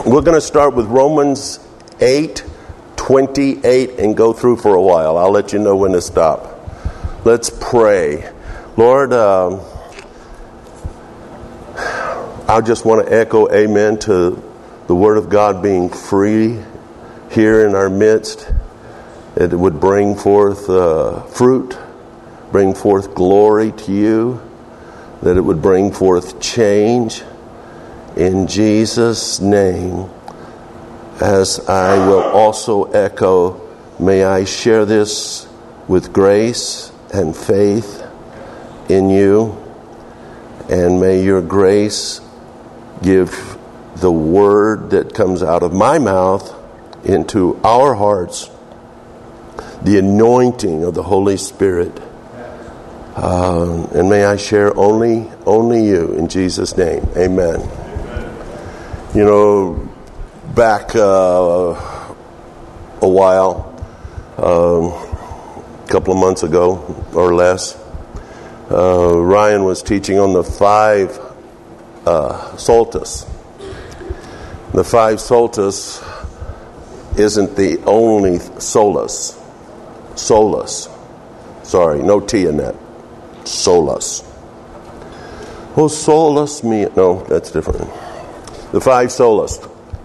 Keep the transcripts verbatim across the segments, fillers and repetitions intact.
We're going to start with Romans eight twenty-eight and go through for a while. I'll let you know when to stop. Let's pray. Lord, uh, I just want to echo amen to the Word of God being free here in our midst. It would bring forth uh, fruit, bring forth glory to you, that it would bring forth change. In Jesus' name, as I will also echo, may I share this with grace and faith in you, and may your grace give the word that comes out of my mouth into our hearts, the anointing of the Holy Spirit. Uh, and may I share only, only you in Jesus' name. Amen. You know, back uh, a while, um, a couple of months ago or less, uh, Ryan was teaching on the five uh, solas. The five solas isn't the only solas. Solas. Sorry, no T in that. Solas. Oh, solas me. No, that's different. The five solas.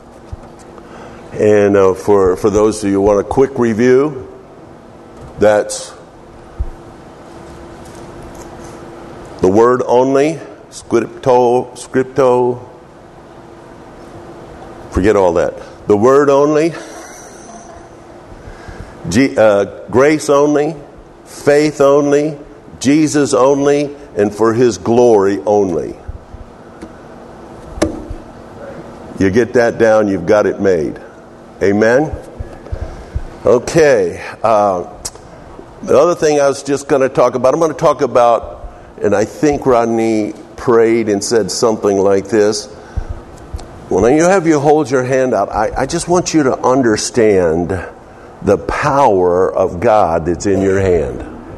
And uh, for, for those of you who want a quick review, that's the word only, scripto, scripto, forget all that. The word only, G, uh, grace only, faith only, Jesus only, and for His glory only. You get that down, you've got it made. Amen? Okay. Uh, the other thing I was just going to talk about, I'm going to talk about, and I think Rodney prayed and said something like this. When you have you hold your hand out, I, I just want you to understand the power of God that's in your hand.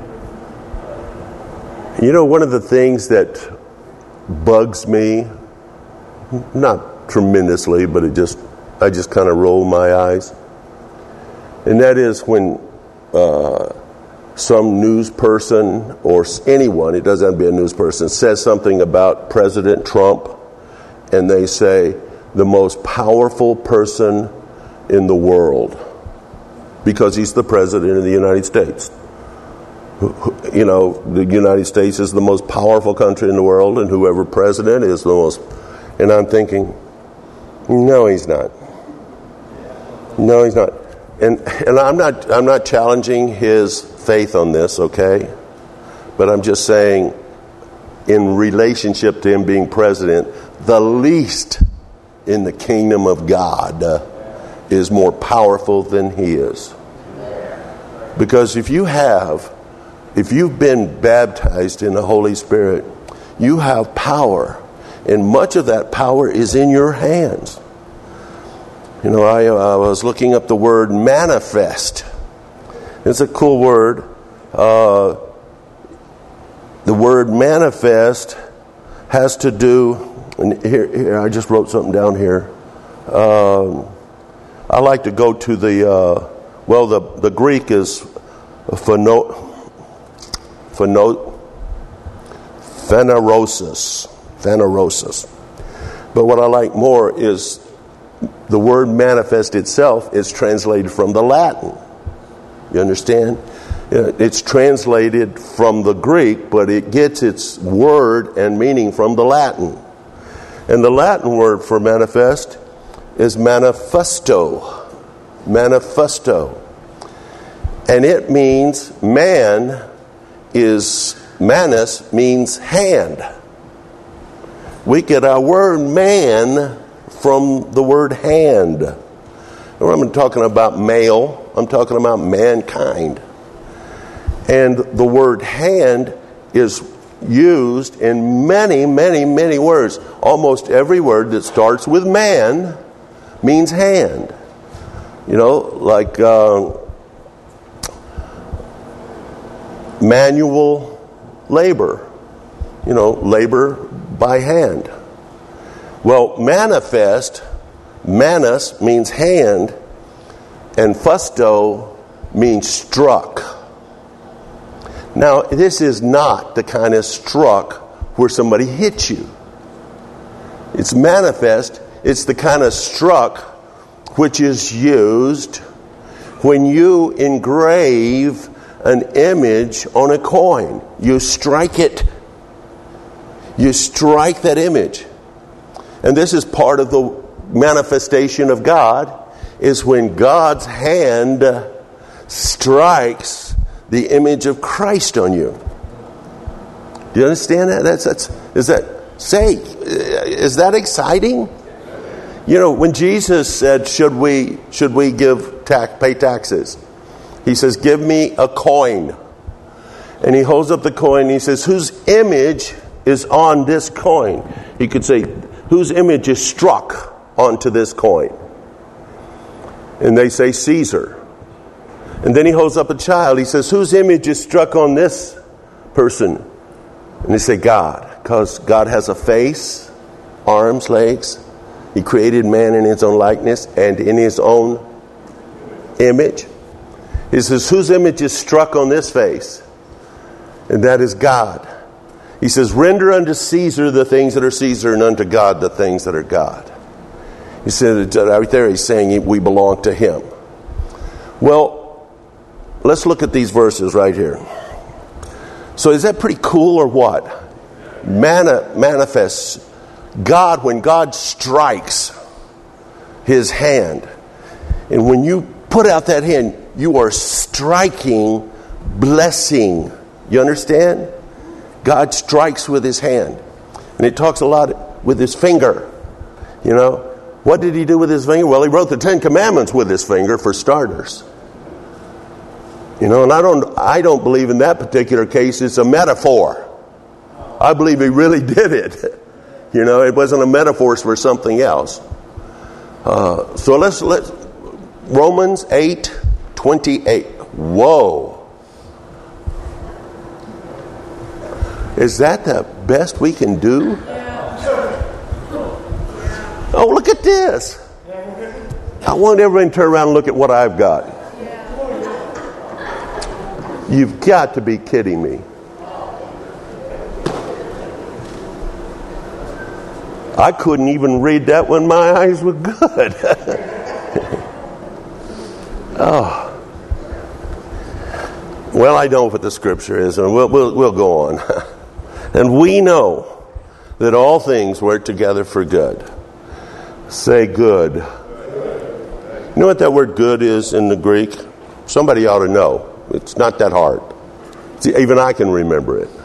You know, one of the things that bugs me, not tremendously, but it just I just kind of roll my eyes, and that is when uh, some news person or anyone, it doesn't have to be a news person, says something about President Trump, and they say the most powerful person in the world because he's the president of the United States. You know, the United States is the most powerful country in the world, and whoever president is the most. And I'm thinking, no, he's not. No, he's not. And and I'm not I'm not challenging his faith on this, okay? But I'm just saying, in relationship to him being president, the least in the kingdom of God uh, is more powerful than he is. Because if you have, if you've been baptized in the Holy Spirit, you have power. And much of that power is in your hands. You know, I, uh, I was looking up the word manifest. It's a cool word. Uh, the word manifest has to do, and here, here I just wrote something down here. Um, I like to go to the, uh, well, the, the Greek is pheno, pheno, phanerosis. Phanerosis. But what I like more is the word manifest itself is translated from the Latin. You understand? It's translated from the Greek, but it gets its word and meaning from the Latin. And the Latin word for manifest is manifesto. Manifesto. And it means man is, manus means hand. We get our word man from the word hand. I'm talking about male. I'm talking about mankind. And the word hand is used in many, many, many words. Almost every word that starts with man means hand. You know, like uh, manual labor. You know, labor by hand. Well, manifest manus means hand, and fusto means struck. Now, this is not the kind of struck where somebody hits you. It's manifest. It's the kind of struck which is used when you engrave an image on a coin. You strike it. You strike that image. And this is part of the manifestation of God, is when God's hand strikes the image of Christ on you. Do you understand that? That's that's is that say is that exciting? You know, when Jesus said, "Should we should we give tax pay taxes?" He says, "Give me a coin." And he holds up the coin and he says, "Whose image is on this coin?" He could say, "Whose image is struck onto this coin?" And they say, "Caesar." And then he holds up a child. He says, "Whose image is struck on this person?" And they say, "God." Because God has a face, arms, legs. He created man in his own likeness and in his own image. He says, "Whose image is struck on this face?" And that is God. He says, "Render unto Caesar the things that are Caesar, and unto God the things that are God." He said, right there, he's saying we belong to him. Well, let's look at these verses right here. So is that pretty cool or what? Mana, manifests God, when God strikes his hand. And when you put out that hand, you are striking blessing. You understand? God strikes with his hand. And it talks a lot with his finger. You know, what did he do with his finger? Well, he wrote the Ten Commandments with his finger, for starters. You know, and I don't I don't believe in that particular case it's a metaphor. I believe he really did it. You know, it wasn't a metaphor for something else. Uh, so let's let's Romans eight twenty-eight. Whoa. Is that the best we can do? Oh, look at this. I want everyone to turn around and look at what I've got. You've got to be kidding me. I couldn't even read that when my eyes were good. Oh. Well, I know what the scripture is, and we'll, we'll, we'll go on. And we know that all things work together for good. Say good. You know what that word good is in the Greek? Somebody ought to know. It's not that hard. See, even I can remember it.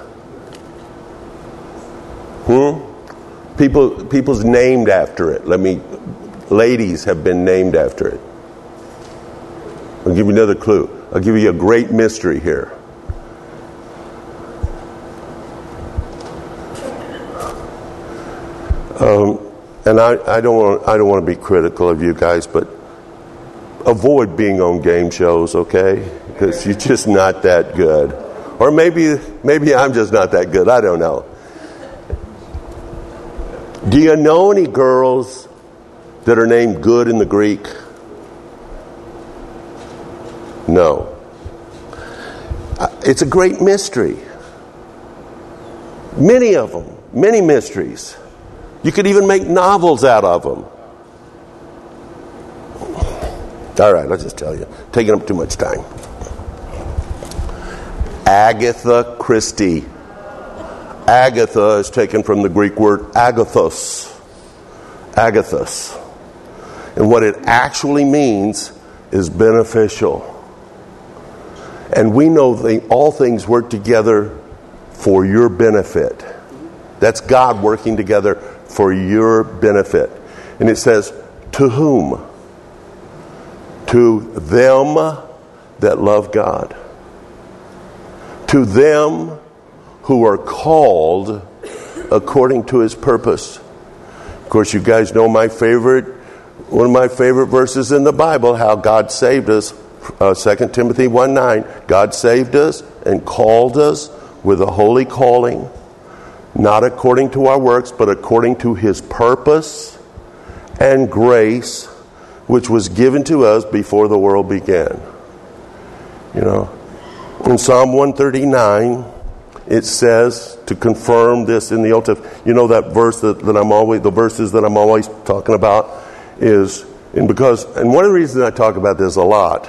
Hmm? People, people's named after it. Let me, ladies have been named after it. I'll give you another clue. I'll give you a great mystery here. Um, and I, I don't want, I don't want to be critical of you guys, but avoid being on game shows, okay? Because you're just not that good. Or maybe, maybe I'm just not that good. I don't know. Do you know any girls that are named Good in the Greek? No. It's a great mystery. Many of them. Many mysteries. You could even make novels out of them. All right, I'll just tell you. Taking up too much time. Agatha Christie. Agatha is taken from the Greek word agathos. Agathos. And what it actually means is beneficial. And we know that all things work together for your benefit. That's God working together for your benefit. And it says, to whom? To them that love God. To them who are called according to his purpose. Of course, you guys know my favorite, one of my favorite verses in the Bible, how God saved us. Uh, Second Timothy one nine. God saved us and called us with a holy calling, not according to our works, but according to his purpose and grace which was given to us before the world began. You know, in Psalm one thirty-nine, it says, to confirm this in the Old Testament, you know that verse that, that I'm always, the verses that I'm always talking about is, and because, and one of the reasons I talk about this a lot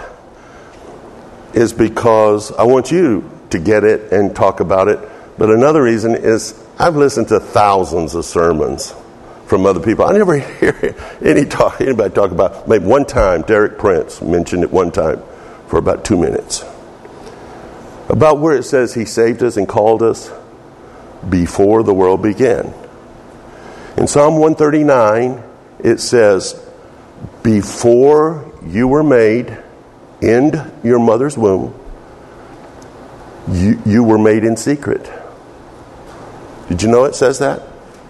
is because I want you to get it and talk about it. But another reason is I've listened to thousands of sermons from other people. I never hear any talk, anybody talk about, maybe one time, Derek Prince mentioned it one time for about two minutes. About where it says he saved us and called us before the world began. In Psalm one thirty-nine, it says, before you were made in your mother's womb, you, you were made in secret. Did you know it says that?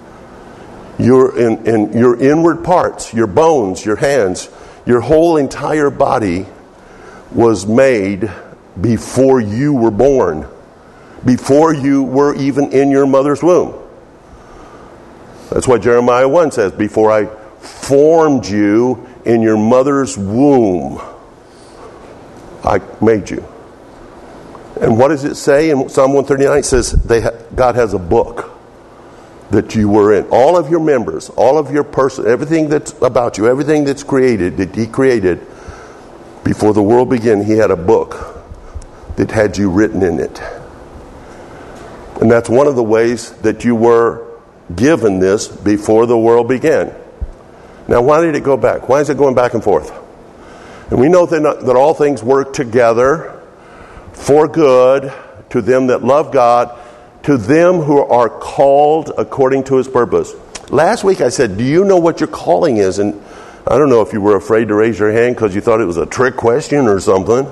Your, in, in your inward parts, your bones, your hands, your whole entire body was made before you were born, before you were even in your mother's womb. That's why Jeremiah one says, before I formed you in your mother's womb, I made you. And what does it say in Psalm one thirty-nine? It says they ha- God has a book that you were in. All of your members, all of your person, everything that's about you, everything that's created, that he created, before the world began, he had a book that had you written in it. And that's one of the ways that you were given this before the world began. Now, why did it go back? Why is it going back and forth? And we know that, not, that all things work together for good to them that love God, to them who are called according to his purpose. Last week I said, do you know what your calling is? And I don't know if you were afraid to raise your hand because you thought it was a trick question or something.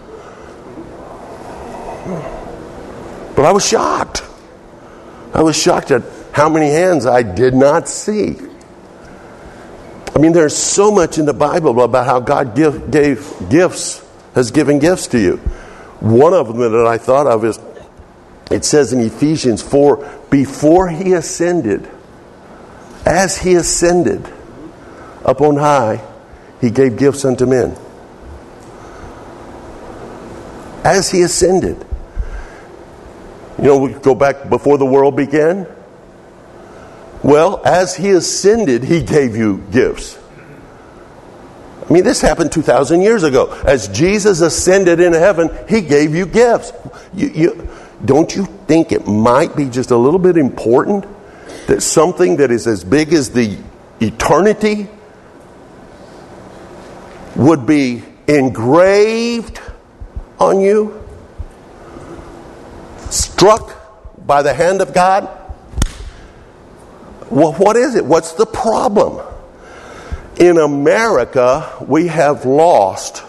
But I was shocked. I was shocked at how many hands I did not see. I mean, there's so much in the Bible about how God give, gave gifts, has given gifts to you. One of them that I thought of is, it says in Ephesians four, before he ascended, as he ascended up on high, he gave gifts unto men. As he ascended. You know, we go back before the world began. Well, as he ascended, he gave you gifts. I mean, this happened two thousand years ago. As Jesus ascended into heaven, he gave you gifts. You, you, don't you think it might be just a little bit important that something that is as big as the eternity would be engraved on you? Struck by the hand of God? Well, what is it? What's the problem? In America, we have lost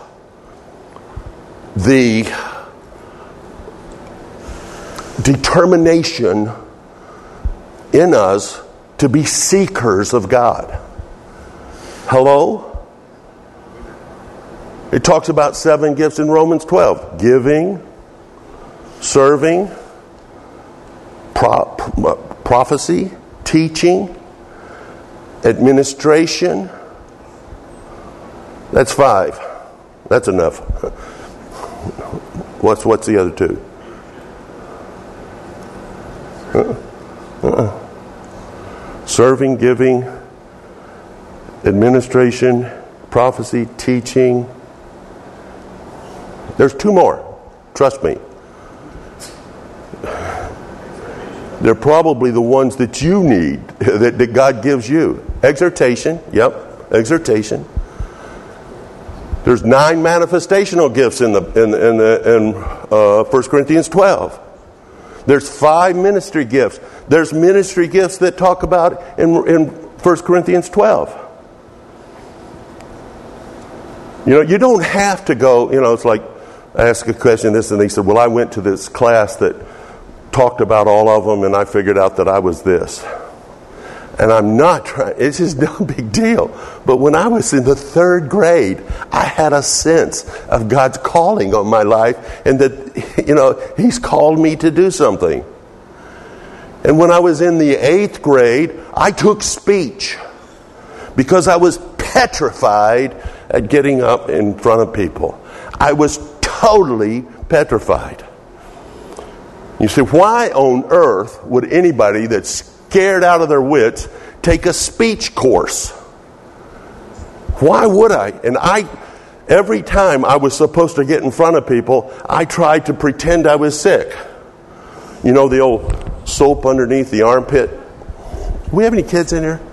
the determination in us to be seekers of God. Hello? It talks about seven gifts in Romans twelve. Giving, serving, pro- prophecy, teaching, administration. That's five. That's enough. What's what's the other two? Uh-uh. Uh-uh. Serving, giving, administration, prophecy, teaching. There's two more. Trust me. They're probably the ones that you need, that, that God gives you. Exhortation, yep, exhortation. There's nine manifestational gifts in the in in, the, in uh, First Corinthians twelve. There's five ministry gifts. There's ministry gifts that talk about in in First Corinthians twelve. You know, you don't have to go. You know, it's like I asked a question this, and they said, "Well, I went to this class that talked about all of them, and I figured out that I was this." And I'm not trying, it's just no big deal. But when I was in the third grade, I had a sense of God's calling on my life, and that, you know, He's called me to do something. And when I was in the eighth grade, I took speech because I was petrified at getting up in front of people. I was totally petrified. You say, why on earth would anybody that's scared out of their wits take a speech course? Why would I? And I, every time I was supposed to get in front of people, I tried to pretend I was sick. You know the old soap underneath the armpit? Do we have any kids in here?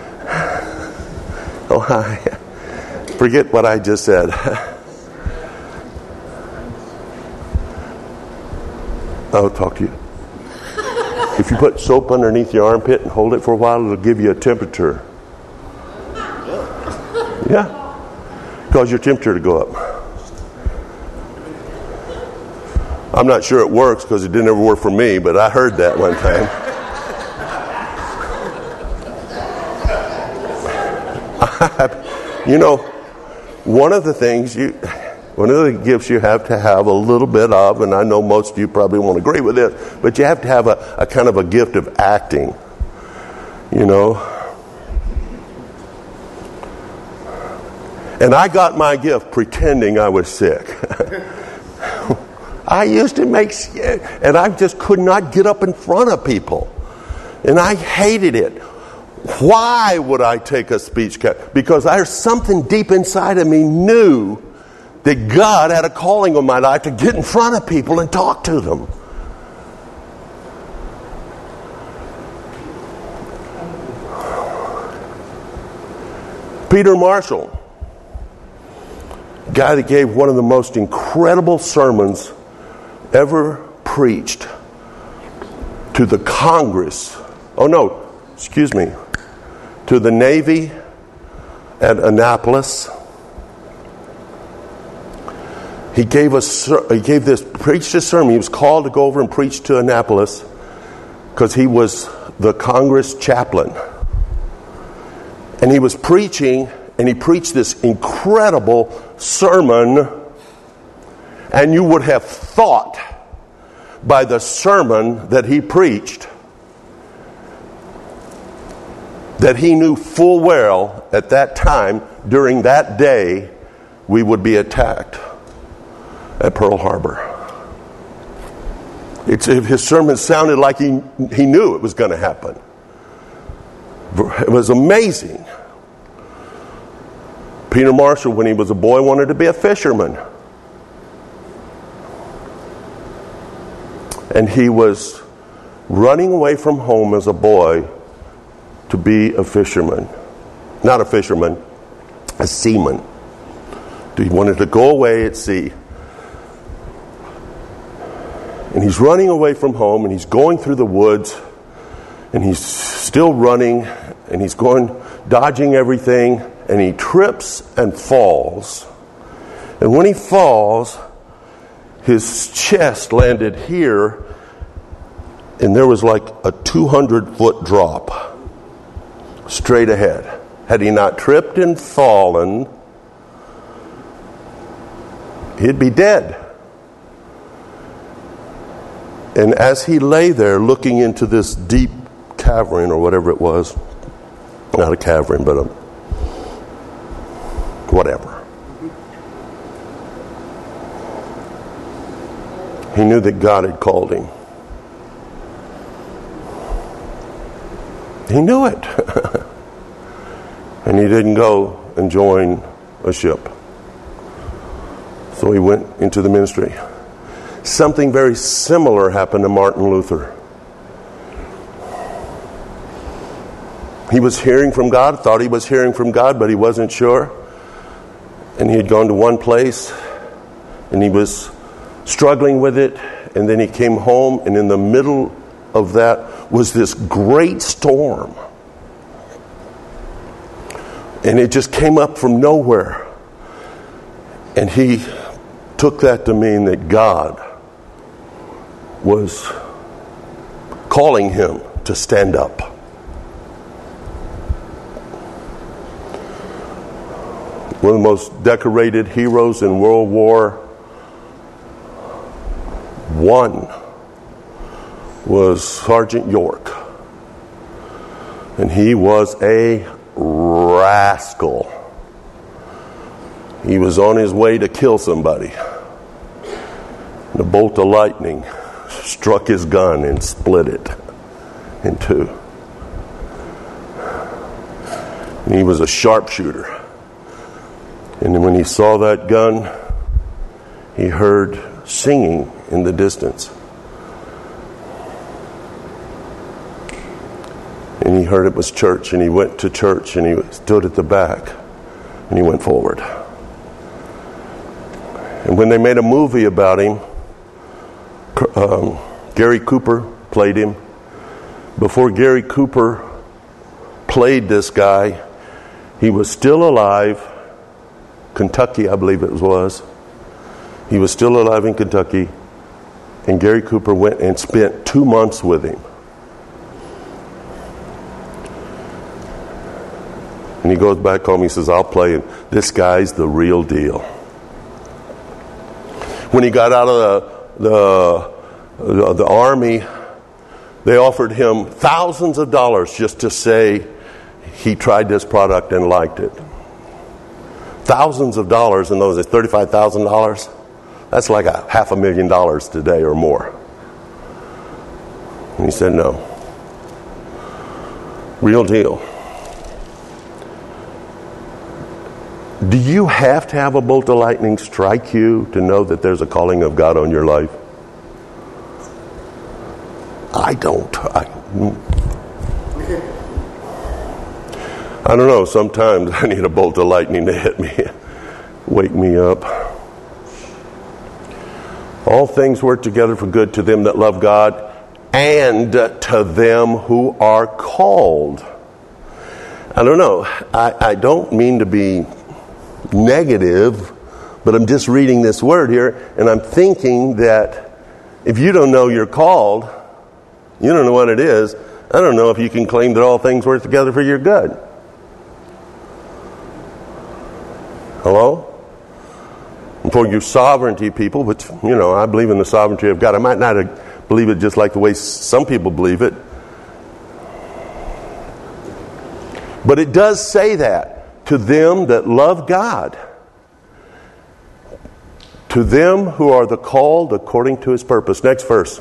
Oh, hi. Forget what I just said. I'll talk to you. If you put soap underneath your armpit and hold it for a while, it'll give you a temperature. Yeah. Cause your temperature to go up. I'm not sure it works because it didn't ever work for me, but I heard that one time. You know, one of the things you, one of the gifts you have to have a little bit of, and I know most of you probably won't agree with this, but you have to have a, a kind of a gift of acting. You know. And I got my gift pretending I was sick. I used to make, and I just could not get up in front of people. And I hated it. Why would I take a speech class? Because there's something deep inside of me knew that God had a calling on my life to get in front of people and talk to them. Peter Marshall, guy that gave one of the most incredible sermons ever preached to the Congress. Oh no, excuse me. To the Navy at Annapolis. He gave us, he gave this, preached a sermon. He was called to go over and preach to Annapolis because he was the Congress chaplain. And he was preaching, and he preached this incredible sermon, and you would have thought by the sermon that he preached that he knew full well at that time, during that day, we would be attacked at Pearl Harbor. It's, his sermon sounded like he, he knew it was going to happen. It was amazing. Peter Marshall, when he was a boy, wanted to be a fisherman. And he was running away from home as a boy to be a fisherman. Not a fisherman, a seaman. He wanted to go away at sea. And he's running away from home, and he's going through the woods, and he's still running, and he's going, dodging everything, and he trips and falls. And when he falls, his chest landed here, and there was like a two hundred foot drop straight ahead. Had he not tripped and fallen, he'd be dead. And as he lay there looking into this deep cavern or whatever it was, not a cavern, but a whatever, he knew that God had called him. He knew it. And he didn't go and join a ship. So he went into the ministry. Something very similar happened to Martin Luther. He was hearing from God, thought he was hearing from God, but he wasn't sure. And he had gone to one place, and he was struggling with it, and then he came home, and in the middle of that was this great storm. And it just came up from nowhere. And he took that to mean that God was calling him to stand up. One of the most decorated heroes in World War One was Sergeant York. And he was a rascal. He was on his way to kill somebody. And a bolt of lightning struck his gun and split it in two. And he was a sharpshooter. And then when he saw that gun, he heard singing in the distance. And he heard it was church, and he went to church, and he stood at the back, and he went forward. And when they made a movie about him, um, Gary Cooper played him. Before Gary Cooper played this guy, he was still alive. Kentucky, I believe it was. He was still alive in Kentucky. And Gary Cooper went and spent two months with him. And he goes back home, he says, I'll play him. This guy's the real deal. When he got out of the, the, the, the army, they offered him thousands of dollars just to say he tried this product and liked it. Thousands of dollars in those days, thirty-five thousand dollars. That's like a half a million dollars today or more. And he said no. Real deal. Do you have to have a bolt of lightning strike you to know that there's a calling of God on your life? I don't. I, I don't know. Sometimes I need a bolt of lightning to hit me, wake me up. All things work together for good to them that love God and to them who are called. I don't know. I, I don't mean to be negative, but I'm just reading this word here, and I'm thinking that if you don't know you're called, you don't know what it is, I don't know if you can claim that all things work together for your good. Hello? And for your sovereignty people, which, you know, I believe in the sovereignty of God. I might not believe it just like the way some people believe it. But it does say that. To them that love God. To them who are the called according to his purpose. Next verse.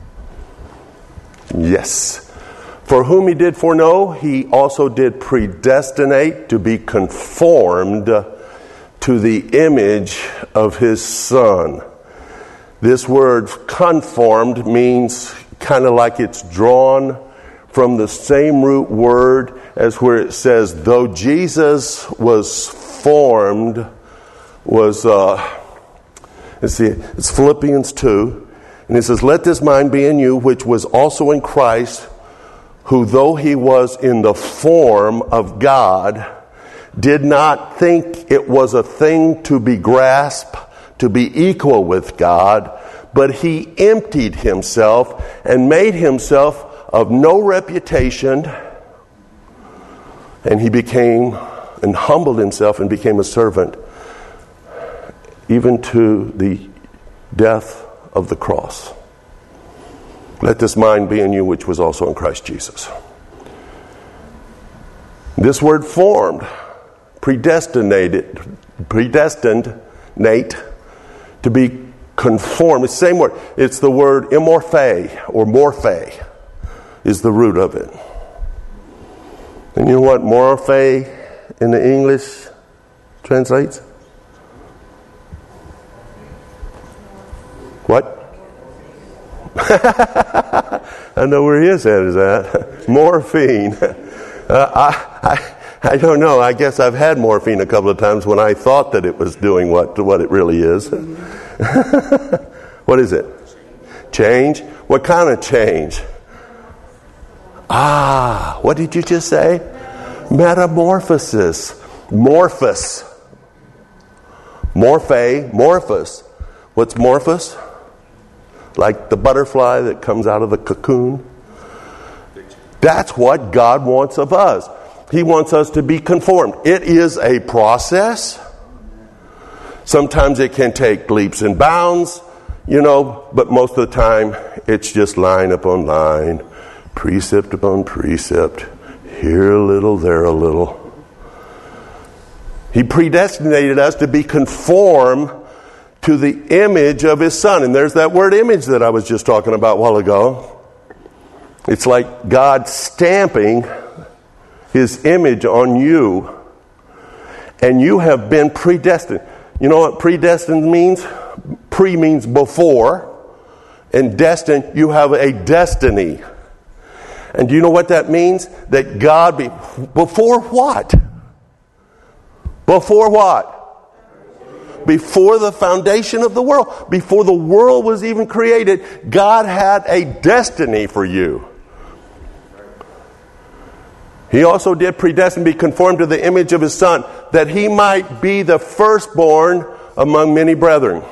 Yes. For whom he did foreknow, he also did predestinate to be conformed to the image of his Son. This word conformed means kind of like it's drawn from the same root word as where it says, though Jesus was formed, was, uh, let's see, it's Philippians two, and it says, let this mind be in you, which was also in Christ, who though he was in the form of God, did not think it was a thing to be grasped, to be equal with God, but he emptied himself and made himself of no reputation, and he became and humbled himself and became a servant, even to the death of the cross. Let this mind be in you, which was also in Christ Jesus. This word formed, predestinated, predestined, Nate, to be conformed. It's the same word. It's the word immorphe or morphe is the root of it. And you know what morphe in the English translates? What? I know where his head is at. Morphine. Uh, I, I I don't know. I guess I've had morphine a couple of times when I thought that it was doing what what it really is. What is it? Change? What kind of change? Ah, what did you just say? Metamorphosis. Morphos. Morphe, morphos. What's morphos? Like the butterfly that comes out of the cocoon. That's what God wants of us. He wants us to be conformed. It is a process. Sometimes it can take leaps and bounds, you know, but most of the time it's just line upon line, precept upon precept, here a little, there a little. He predestinated us to be conformed to the image of His Son. And there's that word image that I was just talking about a while ago. It's like God stamping His image on you. And you have been predestined. You know what predestined means? Pre means before. And destined, you have a destiny. And do you know what that means? That God, be, before what? Before what? Before the foundation of the world. Before the world was even created, God had a destiny for you. He also did predestine to be conformed to the image of His Son, that He might be the firstborn among many brethren.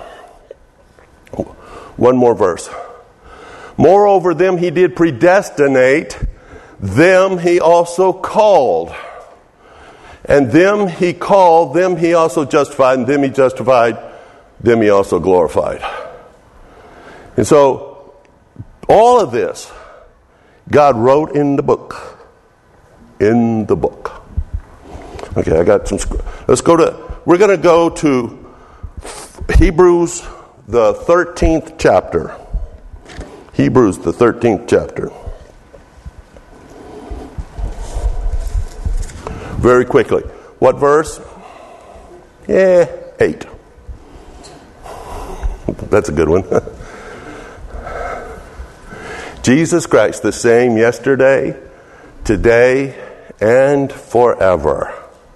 One more verse. Moreover, them He did predestinate, them He also called. And them He called, them He also justified, and them He justified, them He also glorified. And so, all of this, God wrote in the book. In the book. Okay, I got some. Let's go to, we're going to go to Hebrews, the thirteenth chapter. Hebrews, the thirteenth chapter. Very quickly. What verse? Yeah, eight. That's a good one. Jesus Christ, the same yesterday, today, and forever.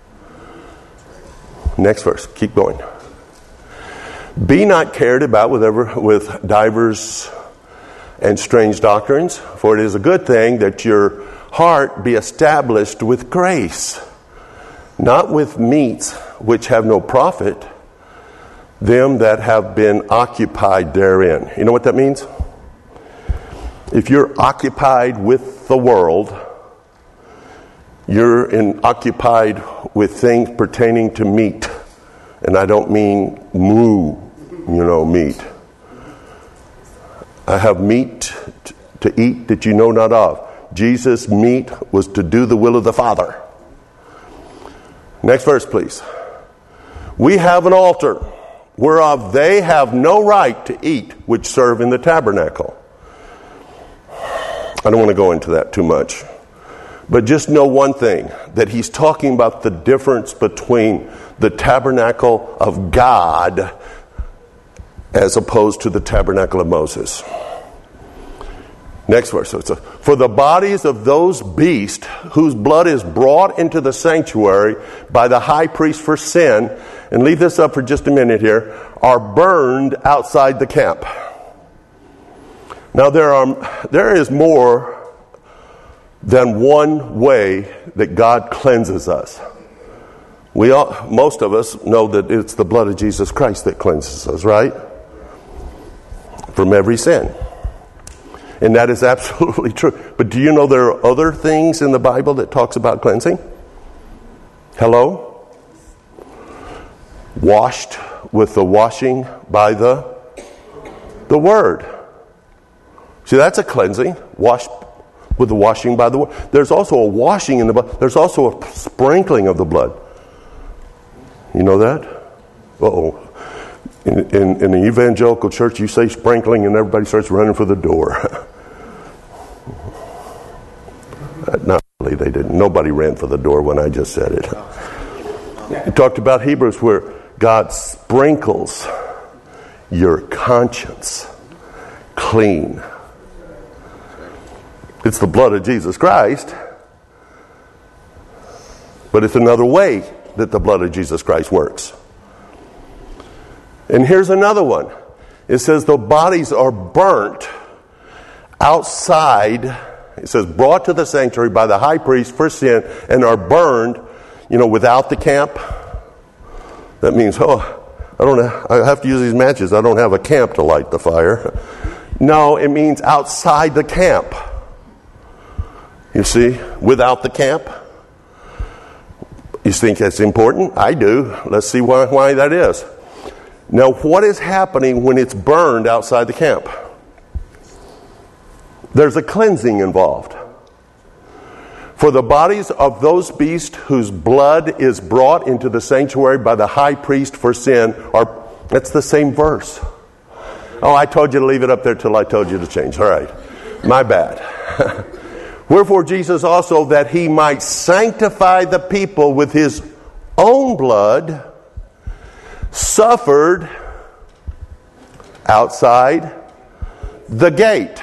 Next verse. Keep going. Be not carried about with, ever, with divers and strange doctrines, for it is a good thing that your heart be established with grace, not with meats which have no profit, them that have been occupied therein. You know what that means? If you're occupied with the world, you're in, occupied with things pertaining to meat. And I don't mean moo, you know, meat. I have meat t- to eat that you know not of. Jesus' meat was to do the will of the Father. Next verse, please. We have an altar, whereof they have no right to eat, which serve in the tabernacle. I don't want to go into that too much. But just know one thing, that he's talking about the difference between the tabernacle of God as opposed to the tabernacle of Moses. Next verse. So it's a, for the bodies of those beasts whose blood is brought into the sanctuary by the high priest for sin, and leave this up for just a minute here, are burned outside the camp. Now there are there is more than one way that God cleanses us. We all, most of us know that it's the blood of Jesus Christ that cleanses us, right? From every sin. And that is absolutely true. But do you know there are other things in the Bible that talks about cleansing? Hello? Washed with the washing by the the Word. See, that's a cleansing. Washed with the washing by the Word. There's also a washing in the blood. There's also a sprinkling of the blood. You know that? Uh-oh. In, in, in the evangelical church, you say sprinkling and everybody starts running for the door. Not really, they didn't. Nobody ran for the door when I just said it. We talked about Hebrews where God sprinkles your conscience clean. It's the blood of Jesus Christ, but it's another way that the blood of Jesus Christ works. And here's another one. It says the bodies are burnt outside. It says brought to the sanctuary by the high priest for sin and are burned, you know, without the camp. That means, oh, I don't have, I have to use these matches. I don't have a camp to light the fire. No, it means outside the camp. You see, without the camp. You think that's important? I do. Let's see why, why that is. Now, what is happening when it's burned outside the camp? There's a cleansing involved. For the bodies of those beasts whose blood is brought into the sanctuary by the high priest for sin are, that's the same verse. Oh, I told you to leave it up there till I told you to change. All right. My bad. Wherefore Jesus also, that he might sanctify the people with his own blood, suffered outside the gate.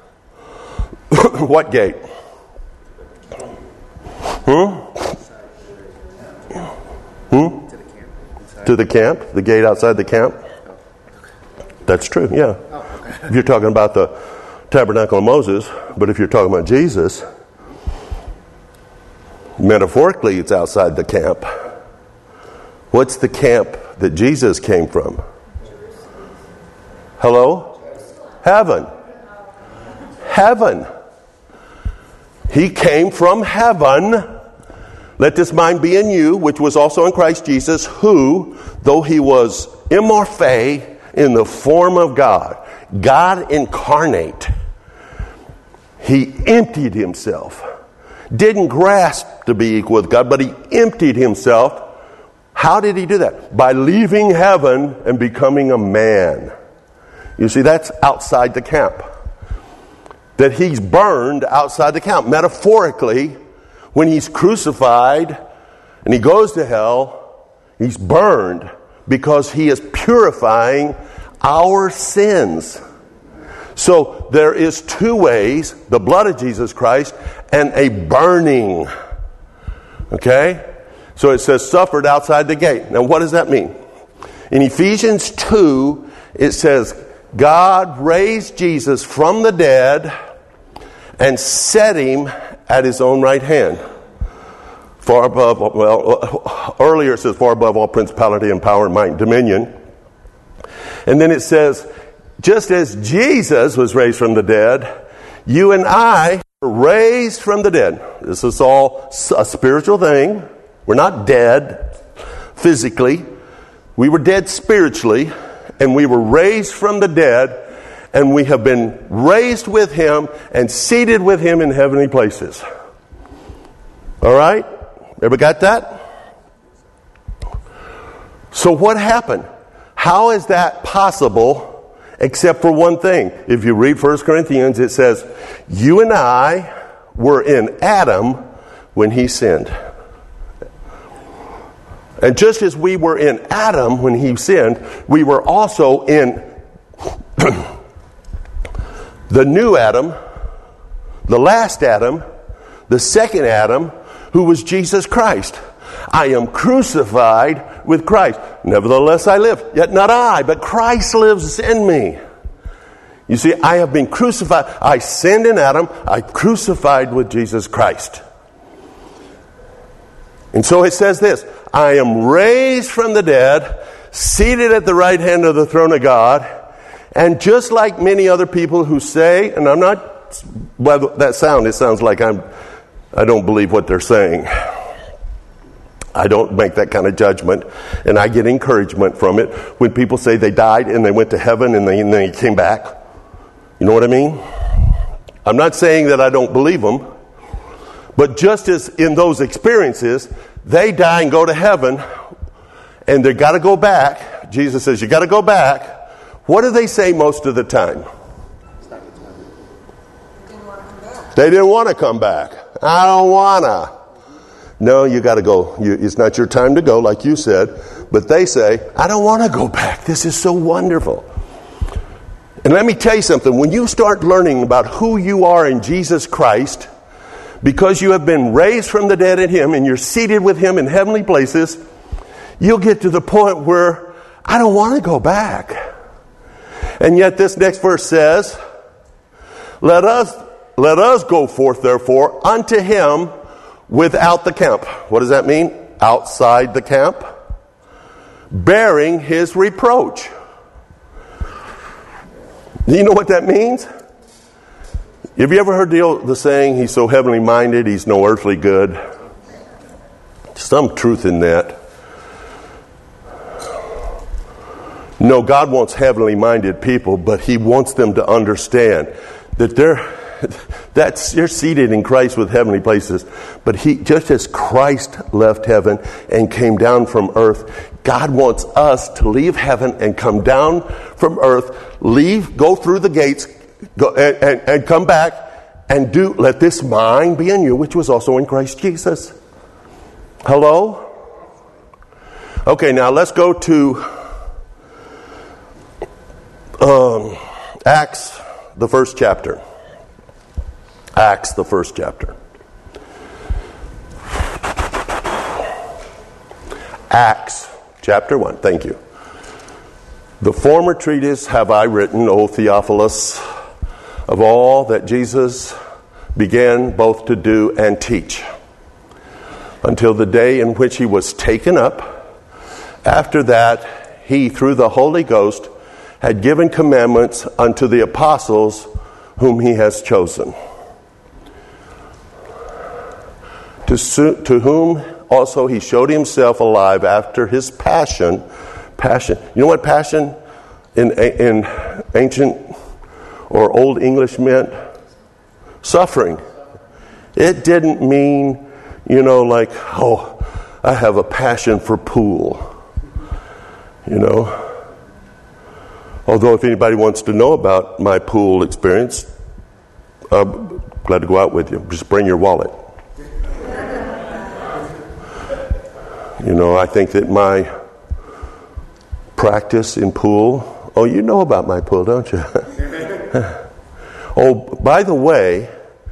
What gate? Hmm? Hmm? To the camp? The gate outside the camp? That's true, yeah. If you're talking about the tabernacle of Moses, but if you're talking about Jesus, metaphorically it's outside the camp. What's the camp that Jesus came from? Hello? Heaven. Heaven. He came from heaven. Let this mind be in you, which was also in Christ Jesus, who, though he was imorphe, in the form of God, God incarnate, he emptied himself. Didn't grasp to be equal with God, but he emptied himself. How did he do that? By leaving heaven and becoming a man. You see, that's outside the camp. That he's burned outside the camp. Metaphorically, when he's crucified and he goes to hell, he's burned because he is purifying our sins. So there is two ways, the blood of Jesus Christ and a burning. Okay? So it says suffered outside the gate. Now what does that mean? In Ephesians two, it says God raised Jesus from the dead and set him at his own right hand. Far above, well, earlier it says far above all principality and power and might and dominion. And then it says, just as Jesus was raised from the dead, you and I were raised from the dead. This is all a spiritual thing. We're not dead physically. We were dead spiritually, and we were raised from the dead, and we have been raised with him and seated with him in heavenly places. All right? Everybody got that? So what happened? How is that possible except for one thing? If you read First Corinthians, it says, you and I were in Adam when he sinned. And just as we were in Adam when he sinned, we were also in the new Adam, the last Adam, the second Adam, who was Jesus Christ. I am crucified with Christ. Nevertheless I live. Yet not I, but Christ lives in me. You see, I have been crucified. I sinned in Adam. I crucified with Jesus Christ. And so it says this, I am raised from the dead, seated at the right hand of the throne of God, and just like many other people who say, and I'm not, by that sound, it sounds like I'm, I don't believe what they're saying. I don't make that kind of judgment, and I get encouragement from it when people say they died and they went to heaven and they, and they came back. You know what I mean? I'm not saying that I don't believe them, but just as in those experiences, they die and go to heaven, and they got to go back. Jesus says, you got to go back. What do they say most of the time? They didn't want to come back. I don't want to. No, you got to go. You, it's not your time to go, like you said. But they say, I don't want to go back. This is so wonderful. And let me tell you something. When you start learning about who you are in Jesus Christ, because you have been raised from the dead in him and you're seated with him in heavenly places, you'll get to the point where I don't want to go back. And yet this next verse says, Let us let us go forth therefore unto him without the camp. What does that mean? Outside the camp. Bearing his reproach. Do you know what that means? Have you ever heard the, the saying, he's so heavenly minded, he's no earthly good? Some truth in that. No, God wants heavenly minded people, but he wants them to understand that they're, That's, you're seated in Christ with heavenly places. But he, just as Christ left heaven and came down from earth, God wants us to leave heaven and come down from earth, leave, go through the gates, go, and, and, and come back and do, let this mind be in you, which was also in Christ Jesus. Hello? Okay, now let's go to um, Acts, the first chapter. Acts, the first chapter. Acts, chapter one. Thank you. The former treatise have I written, O Theophilus, of all that Jesus began both to do and teach, until the day in which he was taken up. After that, he, through the Holy Ghost, had given commandments unto the apostles whom he has chosen. To, su- to whom also he showed himself alive after his passion. Passion. You know what passion in, in ancient or Old English meant? Suffering. It didn't mean, you know, like, oh, I have a passion for pool. You know. Although if anybody wants to know about my pool experience, I'm glad to go out with you. Just bring your wallet. You know, I think that my practice in pool, oh, you know about my pool, don't you? Oh, by the way,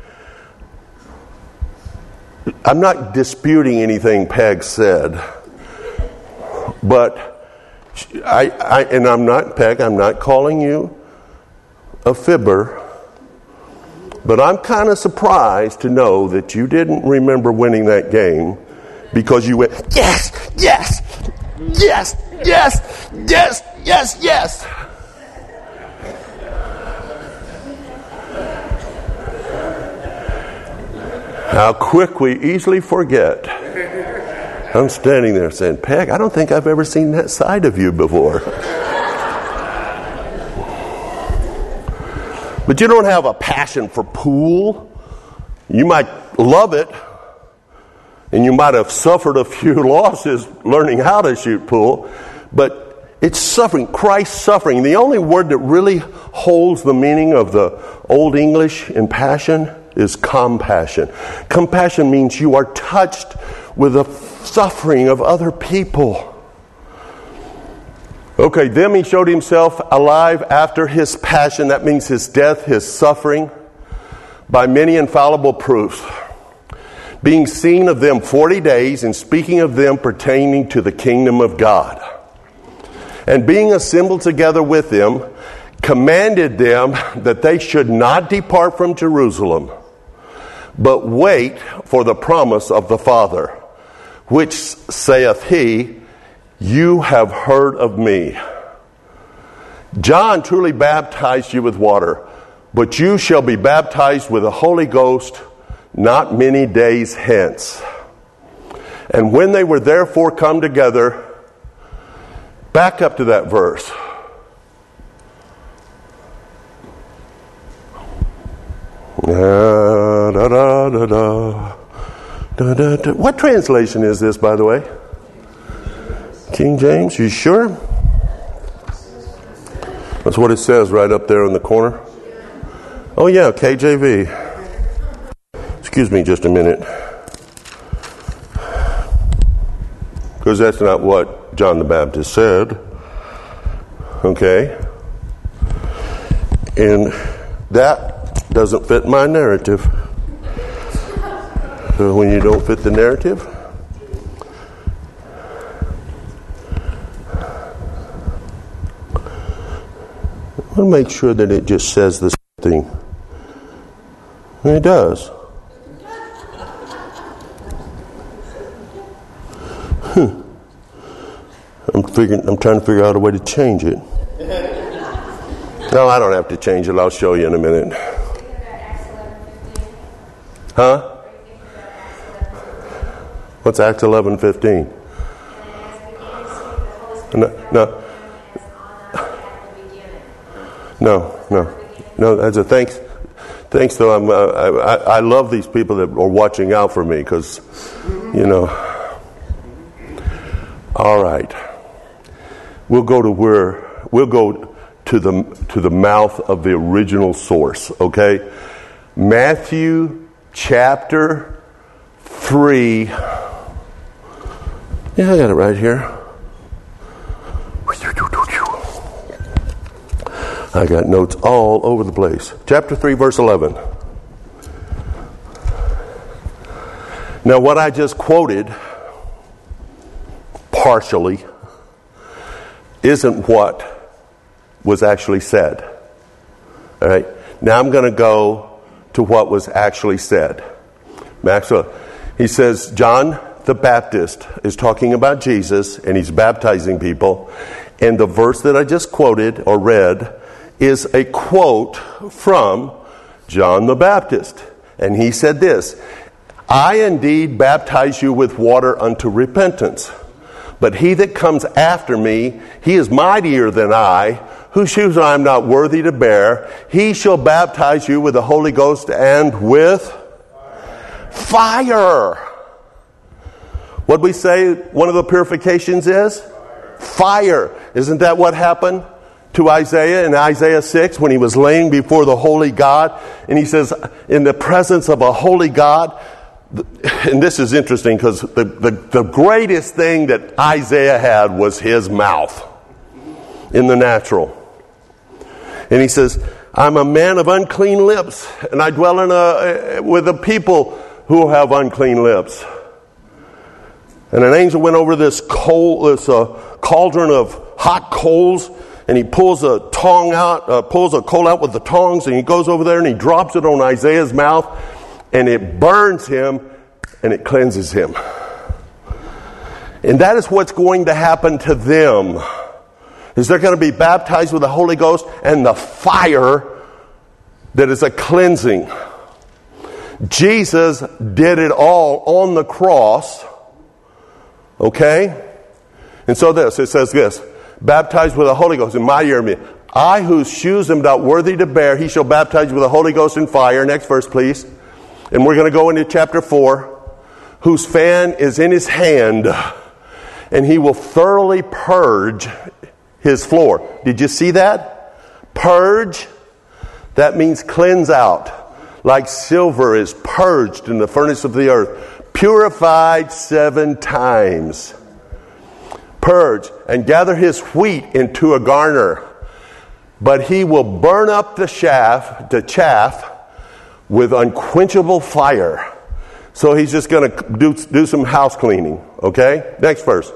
I'm not disputing anything Peg said, but I, I and I'm not, Peg, I'm not calling you a fibber, but I'm kind of surprised to know that you didn't remember winning that game because you went, yes, yes, yes, yes, yes, yes, yes. How quick we easily forget. I'm standing there saying, Peg, I don't think I've ever seen that side of you before. But you don't have a passion for pool. You might love it, and you might have suffered a few losses learning how to shoot pool, but it's suffering, Christ's suffering. The only word that really holds the meaning of the Old English in passion is compassion. Compassion means you are touched with the suffering of other people. Okay, then he showed himself alive after his passion. That means his death, his suffering, by many infallible proofs, being seen of them forty days and speaking of them pertaining to the kingdom of God. And being assembled together with them, commanded them that they should not depart from Jerusalem, but wait for the promise of the Father, which saith he, you have heard of me. John truly baptized you with water, but you shall be baptized with the Holy Ghost not many days hence. And when they were therefore come together, back up to that verse. Da, da, da, da, da. Da, da, da. What translation is this, by the way? King James, you sure? That's what it says right up there in the corner. Oh yeah, K J V. Excuse me just a minute. Because that's not what John the Baptist said. Okay? And that doesn't fit my narrative. So when you don't fit the narrative, I want to make sure that it just says the same thing. And it does. Hmm. I'm figuring. I'm trying to figure out a way to change it. No, I don't have to change it. I'll show you in a minute. Huh? What's Acts eleven fifteen? No, no, no, no, no. That's a thanks. Thanks, though. I'm, uh, I, I love these people that are watching out for me because, you know. All right. We'll go to where, we'll go to the, to the mouth of the original source, okay? Matthew chapter three. Yeah, I got it right here. I got notes all over the place. Chapter three, verse eleven. Now, what I just quoted, partially, isn't what was actually said. All right? Now I'm going to go to what was actually said. Maxwell, he says, John the Baptist is talking about Jesus, and he's baptizing people. And the verse that I just quoted or read is a quote from John the Baptist. And he said this, I indeed baptize you with water unto repentance. But he that comes after me, he is mightier than I, whose shoes I am not worthy to bear. He shall baptize you with the Holy Ghost and with fire. What we say one of the purifications is? Fire. Isn't that what happened to Isaiah in Isaiah six when he was laying before the holy God? And he says, in the presence of a holy God. And this is interesting because the, the, the greatest thing that Isaiah had was his mouth in the natural. And he says, I'm a man of unclean lips, and I dwell in a, with a people who have unclean lips. And an angel went over this coal, this uh, cauldron of hot coals, and he pulls a tong out, uh, pulls a coal out with the tongs, and he goes over there and he drops it on Isaiah's mouth, and it burns him, and it cleanses him. And that is what's going to happen to them. Is they're going to be baptized with the Holy Ghost and the fire that is a cleansing. Jesus did it all on the cross. Okay? And so this, it says this, baptized with the Holy Ghost and mightier me. I whose shoes am not worthy to bear, he shall baptize you with the Holy Ghost and fire. Next verse, please. And we're going to go into chapter four. Whose fan is in his hand, and he will thoroughly purge his floor. Did you see that? Purge. That means cleanse out. Like silver is purged in the furnace of the earth. Purified seven times. Purge. And gather his wheat into a garner. But he will burn up the chaff, the chaff with unquenchable fire. So he's just going to do, do some house cleaning. Okay? Next verse.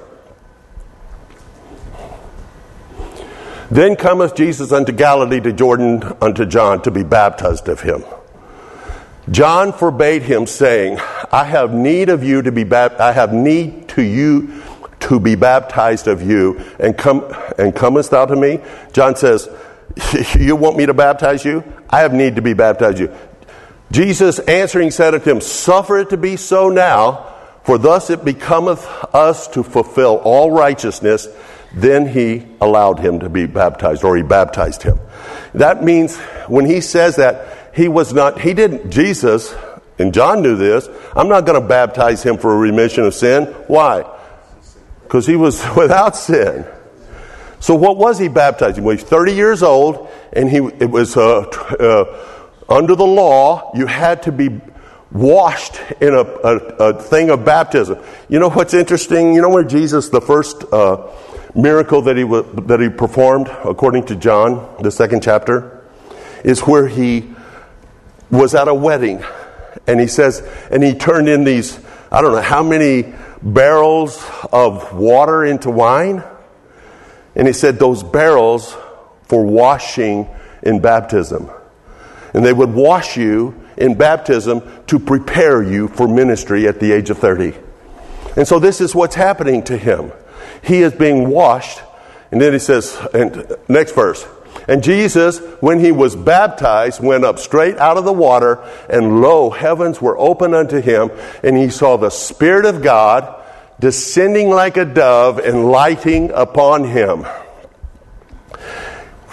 Then cometh Jesus unto Galilee to Jordan unto John to be baptized of him. John forbade him, saying, I have need of you to be bap- I have need to you to be baptized of you, and come and comest thou to me? John says, you want me to baptize you? I have need to be baptized you. Jesus answering said unto him, suffer it to be so now, for thus it becometh us to fulfill all righteousness. Then he allowed him to be baptized, or he baptized him. That means when he says that, he was not, he didn't, Jesus, and John knew this, I'm not going to baptize him for a remission of sin. Why? Because he was without sin. So what was he baptizing? Well, he's thirty years old, and he it was uh, uh, under the law, you had to be washed in a, a, a thing of baptism. You know what's interesting? You know where Jesus, the first uh, miracle that he w- that he performed, according to John, the second chapter, is where he was at a wedding, and he says, and he turned in these, I don't know how many barrels of water into wine, and he said those barrels for washing in baptism. And they would wash you in baptism to prepare you for ministry at the age of thirty. And so this is what's happening to him. He is being washed. And then he says, and next verse. And Jesus, when he was baptized, went up straight out of the water, and lo, heavens were opened unto him, and he saw the Spirit of God descending like a dove and lighting upon him.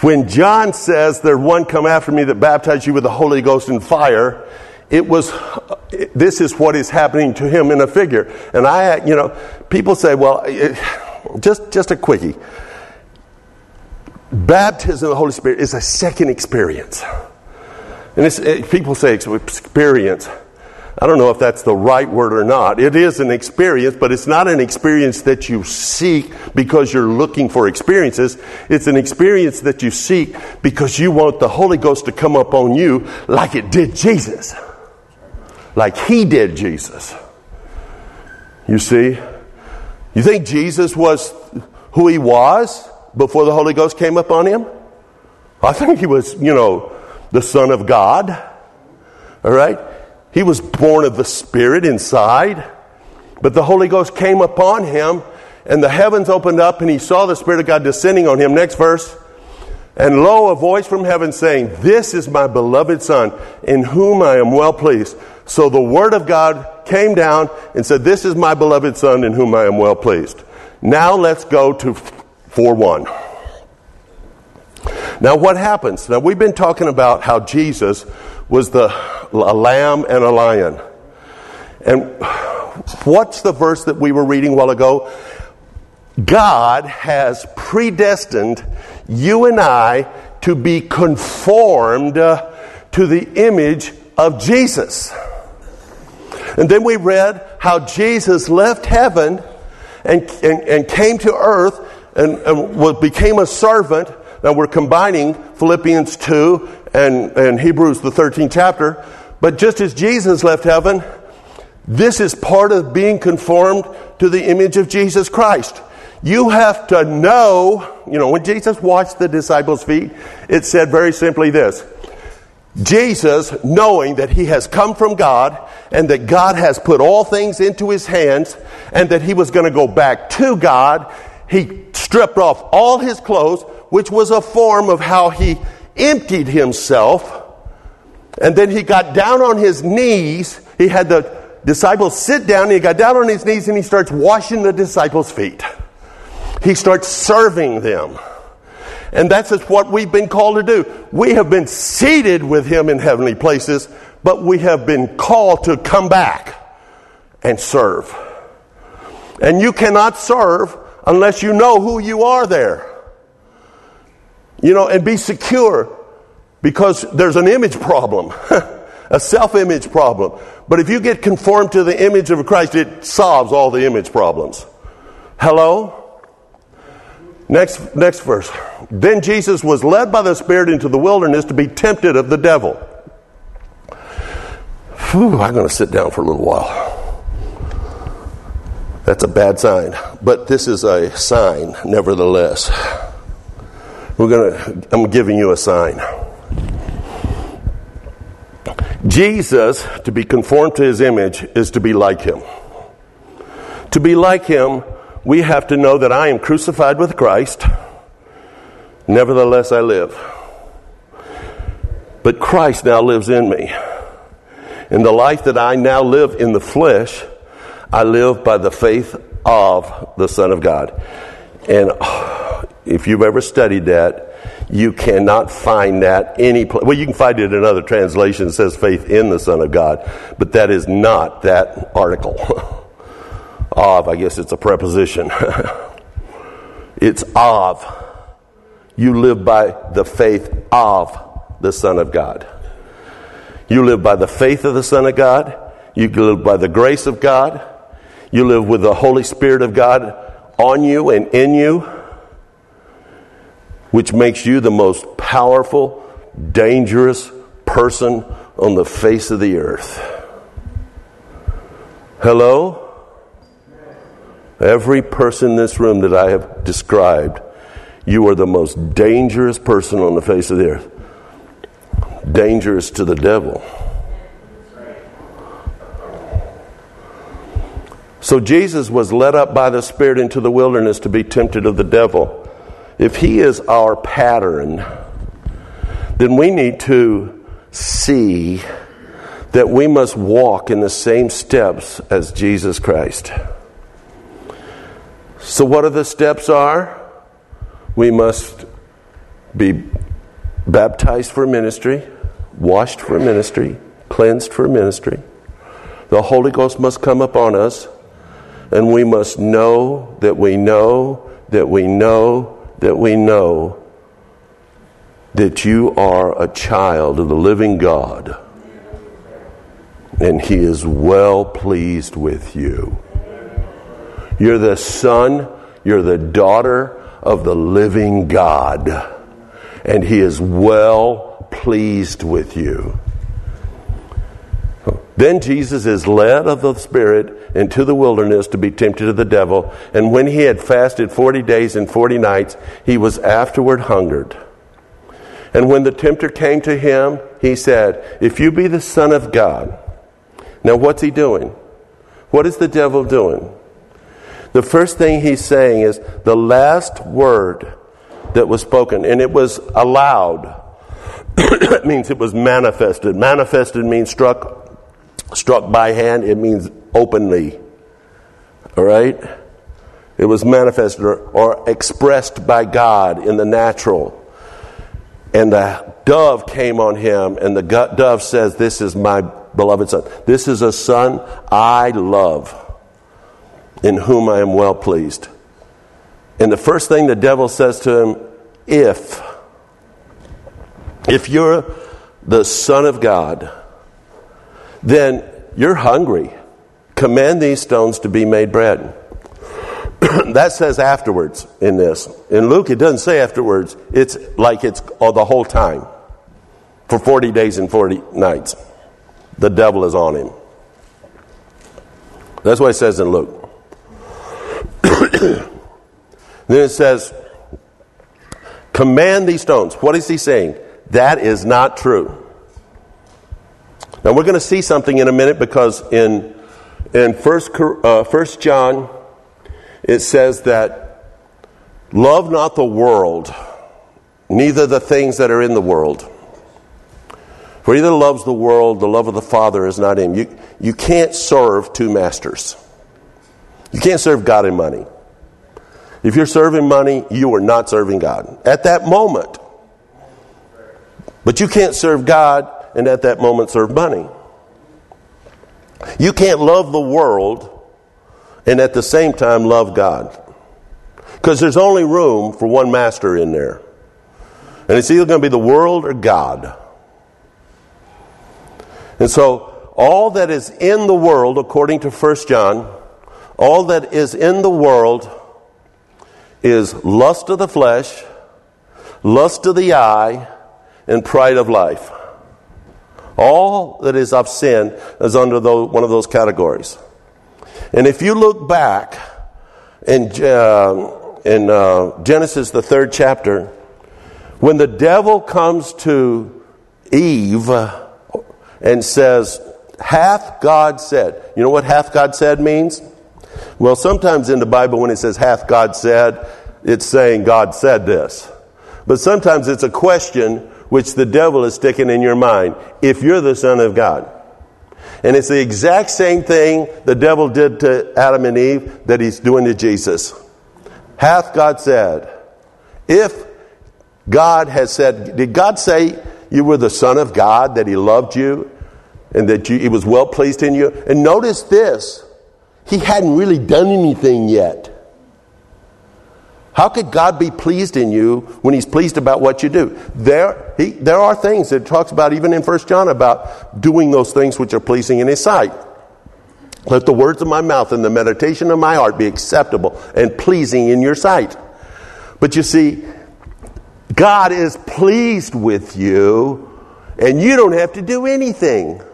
When John says, there's one come after me that baptizes you with the Holy Ghost and fire, it was, this is what is happening to him in a figure. And I, you know, people say, well, it, just, just a quickie. Baptism of the Holy Spirit is a second experience. And it's, it, people say experience. I don't know if that's the right word or not. It is an experience, but it's not an experience that you seek because you're looking for experiences. It's an experience that you seek because you want the Holy Ghost to come up on you like it did Jesus. Like he did Jesus. You see? You think Jesus was who he was before the Holy Ghost came up on him? I think he was, you know, the Son of God. All right? He was born of the Spirit inside. But the Holy Ghost came upon him, and the heavens opened up, and he saw the Spirit of God descending on him. Next verse. And lo, a voice from heaven saying, this is my beloved Son, in whom I am well pleased. So the Word of God came down and said, this is my beloved Son, in whom I am well pleased. Now let's go to four one. Now what happens? Now we've been talking about how Jesus was the a lamb and a lion. And what's the verse that we were reading a while ago? God has predestined you and I to be conformed uh, to the image of Jesus. And then we read how Jesus left heaven and, and, and came to earth and, and was, became a servant. Now we're combining Philippians two and, and Hebrews the thirteenth chapter. But just as Jesus left heaven, this is part of being conformed to the image of Jesus Christ. You have to know, you know, when Jesus washed the disciples' feet, it said very simply this. Jesus, knowing that he has come from God and that God has put all things into his hands and that he was going to go back to God, he stripped off all his clothes, which was a form of how he emptied himself. And then he got down on his knees. He had the disciples sit down. And he got down on his knees and he starts washing the disciples' feet. He starts serving them. And that's just what we've been called to do. We have been seated with him in heavenly places, but we have been called to come back and serve. And you cannot serve unless you know who you are there. You know, and be secure. Because there's an image problem, a self-image problem. But if you get conformed to the image of Christ, it solves all the image problems. Hello? Next, next verse. Then Jesus was led by the Spirit into the wilderness to be tempted of the devil. Whew, I'm going to sit down for a little while. That's a bad sign. But this is a sign, nevertheless. We're going to, I'm giving you a sign. Jesus, to be conformed to his image, is to be like him. To be like him, we have to know that I am crucified with Christ. Nevertheless, I live. But Christ now lives in me. In the life that I now live in the flesh, I live by the faith of the Son of God. And if you've ever studied that, you cannot find that any place. Well, you can find it in other translations. It says faith in the Son of God. But that is not that article. Of, I guess it's a preposition. It's of. You live by the faith of the Son of God. You live by the faith of the Son of God. You live by the grace of God. You live with the Holy Spirit of God on you and in you, which makes you the most powerful, dangerous person on the face of the earth. Hello? Every person in this room that I have described, you are the most dangerous person on the face of the earth. Dangerous to the devil. So Jesus was led up by the Spirit into the wilderness to be tempted of the devil. If he is our pattern, then we need to see that we must walk in the same steps as Jesus Christ. So what are the steps are? We must be baptized for ministry, washed for ministry, cleansed for ministry. The Holy Ghost must come upon us, and we must know that we know that we know that we know that you are a child of the living God, and He is well pleased with you. You're the son, you're the daughter of the living God, and He is well pleased with you. Then Jesus is led of the Spirit into the wilderness to be tempted of the devil. And when he had fasted forty days and forty nights, he was afterward hungered. And when the tempter came to him, he said, if you be the Son of God. Now what's he doing? What is the devil doing? The first thing he's saying is the last word that was spoken, and it was aloud. It means it was manifested. Manifested means struck Struck by hand, it means openly. All right? It was manifested or, or expressed by God in the natural. And the dove came on him, and the dove says, this is my beloved Son. This is a Son I love, in whom I am well pleased. And the first thing the devil says to him, if, if you're the Son of God, then you're hungry. Command these stones to be made bread. That says afterwards in this. In Luke, it doesn't say afterwards. It's like it's all the whole time. For forty days and forty nights. The devil is on him. That's what it says in Luke. Then it says, command these stones. What is he saying? That is not true. Now we're going to see something in a minute, because in in First uh, First John it says that love not the world, neither the things that are in the world. For either loves the world, the love of the Father is not in you. You can't serve two masters. You can't serve God and money. If you're serving money, you are not serving God at that moment. But you can't serve God and at that moment serve money. You can't love the world and at the same time love God. Because there's only room for one master in there. And it's either going to be the world or God. And so all that is in the world, according to First John, all that is in the world is lust of the flesh, lust of the eye, and pride of life. All that is of sin is under those, one of those categories. And if you look back in, uh, in uh, Genesis, the third chapter, when the devil comes to Eve and says, hath God said? You know what hath God said means? Well, sometimes in the Bible when it says hath God said, it's saying God said this. But sometimes it's a question which the devil is sticking in your mind. If you're the Son of God. And it's the exact same thing the devil did to Adam and Eve that he's doing to Jesus. Hath God said? If God has said, did God say you were the Son of God, that He loved you, and that you, He was well pleased in you? And notice this, He hadn't really done anything yet. How could God be pleased in you when He's pleased about what you do? There, he, there are things that it talks about, even in First John, about doing those things which are pleasing in His sight. Let the words of my mouth and the meditation of my heart be acceptable and pleasing in your sight. But you see, God is pleased with you, and you don't have to do anything.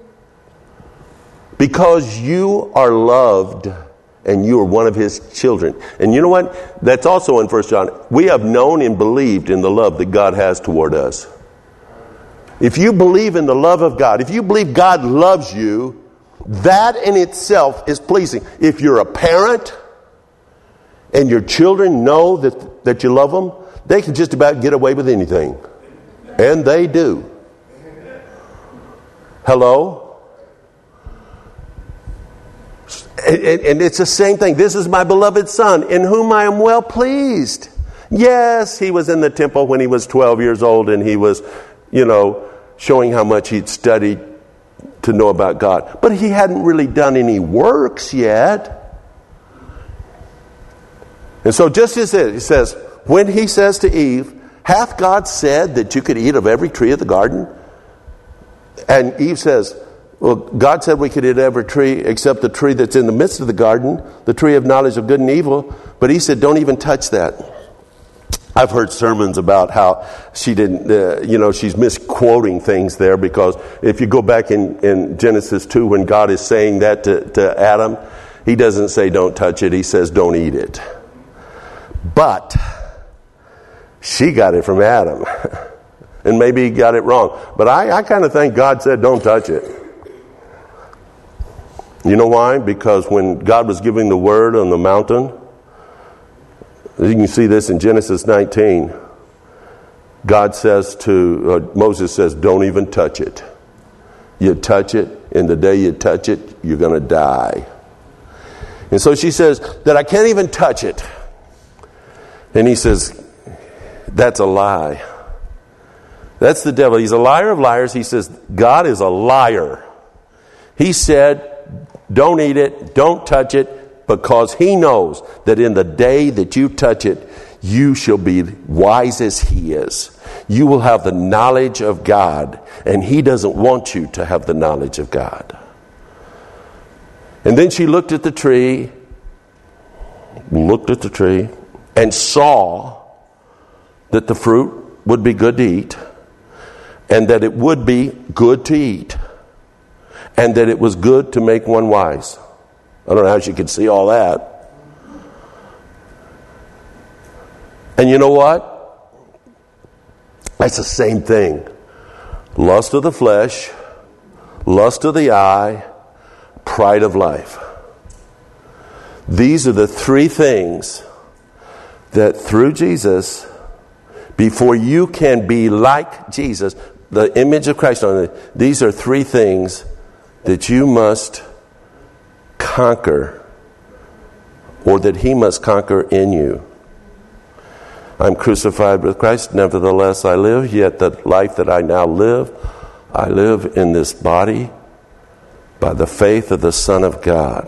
Because you are loved, and you are one of His children. And you know what? That's also in First John. We have known and believed in the love that God has toward us. If you believe in the love of God, if you believe God loves you, that in itself is pleasing. If you're a parent and your children know that, that you love them, they can just about get away with anything. And they do. Hello? And, and, and it's the same thing. This is my beloved Son, in whom I am well pleased. Yes, he was in the temple when he was twelve years old, and he was, you know, showing how much he'd studied to know about God. But he hadn't really done any works yet. And so just as it, he says, when he says to Eve, hath God said that you could eat of every tree of the garden? And Eve says, well, God said we could eat of every tree except the tree that's in the midst of the garden, the tree of knowledge of good and evil. But he said, don't even touch that. I've heard sermons about how she didn't, uh, you know, she's misquoting things there, because if you go back in, in Genesis two, when God is saying that to, to Adam, he doesn't say don't touch it, he says don't eat it. But she got it from Adam. And maybe he got it wrong. But I, I kind of think God said don't touch it. You know why? Because when God was giving the word on the mountain, you can see this in Genesis nineteen. God says to, uh, Moses says, don't even touch it. You touch it, and the day you touch it, you're going to die. And so she says that I can't even touch it. And he says, that's a lie. That's the devil. He's a liar of liars. He says, God is a liar. He said, don't eat it, don't touch it, because he knows that in the day that you touch it, you shall be wise as he is. You will have the knowledge of God, and he doesn't want you to have the knowledge of God. And then she looked at the tree, looked at the tree, and saw that the fruit would be good to eat, and that it would be good to eat, and that it was good to make one wise. I don't know how she could see all that. And you know what? That's the same thing. Lust of the flesh, lust of the eye, pride of life. These are the three things that through Jesus, before you can be like Jesus, the image of Christ on it, these are three things that you must conquer, or that he must conquer in you. I'm crucified with Christ, nevertheless I live, yet the life that I now live, I live in this body by the faith of the Son of God.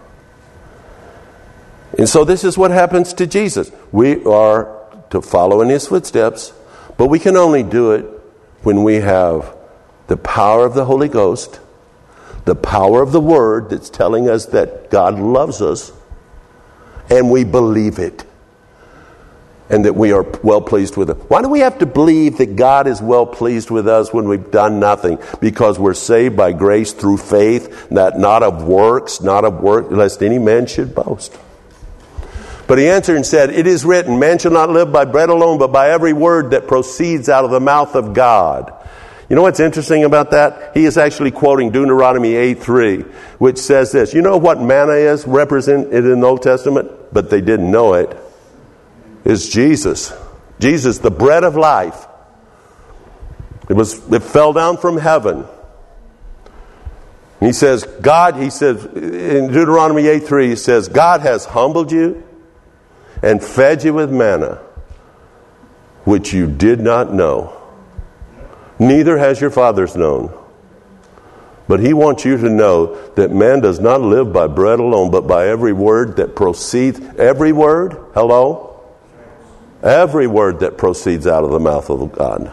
And so this is what happens to Jesus. We are to follow in his footsteps, but we can only do it when we have the power of the Holy Ghost, the power of the Word that's telling us that God loves us, and we believe it, and that we are well pleased with it. Why do we have to believe that God is well pleased with us when we've done nothing? Because we're saved by grace through faith, that not of works, not of work, lest any man should boast. But he answered and said, it is written, man shall not live by bread alone, but by every word that proceeds out of the mouth of God. You know what's interesting about that? He is actually quoting Deuteronomy eight three, which says this. You know what manna is represented in the Old Testament? But they didn't know it. It's Jesus. Jesus, the bread of life. It was. It fell down from heaven. And he says, God, he says, in Deuteronomy eight three, he says, God has humbled you and fed you with manna, which you did not know. Neither has your fathers known. But he wants you to know that man does not live by bread alone, but by every word that proceeds. Every word? Hello? Every word that proceeds out of the mouth of God.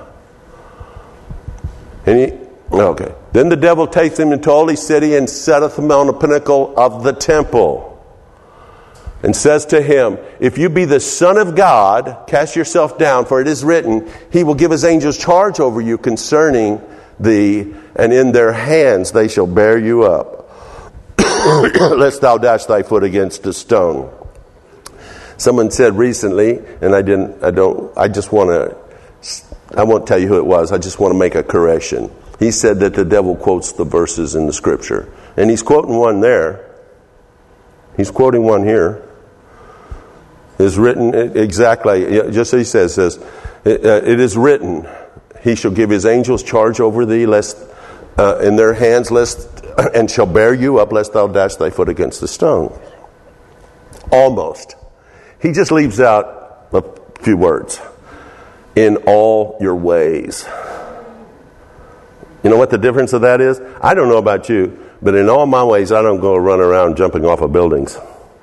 And he, okay. Then the devil takes him into a holy city and setteth him on the pinnacle of the temple. And says to him, if you be the Son of God, cast yourself down, for it is written, he will give his angels charge over you concerning thee, and in their hands they shall bear you up, lest thou dash thy foot against a stone. Someone said recently, and I didn't, I don't, I just want to, I won't tell you who it was, I just want to make a correction. He said that the devil quotes the verses in the scripture. And he's quoting one there. He's quoting one here. Is written exactly, just as he says, says it is written, he shall give his angels charge over thee, lest uh, in their hands, lest and shall bear you up, lest thou dash thy foot against the stone. Almost. He just leaves out a few words. In all your ways. You know what the difference of that is? I don't know about you, but in all my ways, I don't go run around jumping off of buildings.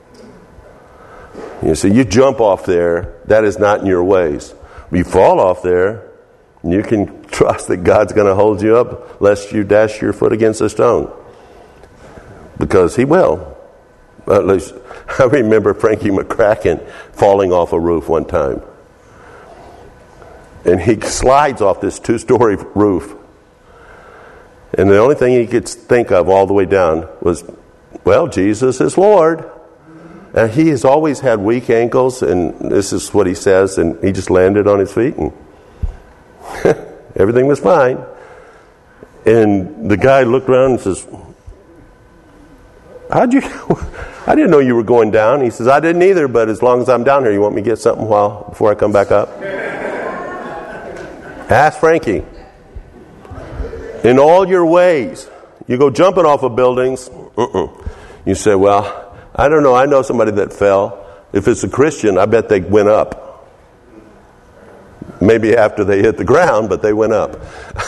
You see, you jump off there, that is not in your ways. You fall off there, you can trust that God's going to hold you up lest you dash your foot against a stone. Because He will. At least, I remember Frankie McCracken falling off a roof one time. And he slides off this two-story roof. And the only thing he could think of all the way down was, well, Jesus is Lord. And he has always had weak ankles, and this is what he says, and he just landed on his feet, and everything was fine. And the guy looked around and says, how'd you know? I didn't know you were going down. He says, I didn't either, but as long as I'm down here, you want me to get something while before I come back up? Ask Frankie. In all your ways, you go jumping off of buildings. Uh-uh. You say, well, I don't know. I know somebody that fell. If it's a Christian, I bet they went up. Maybe after they hit the ground, but they went up.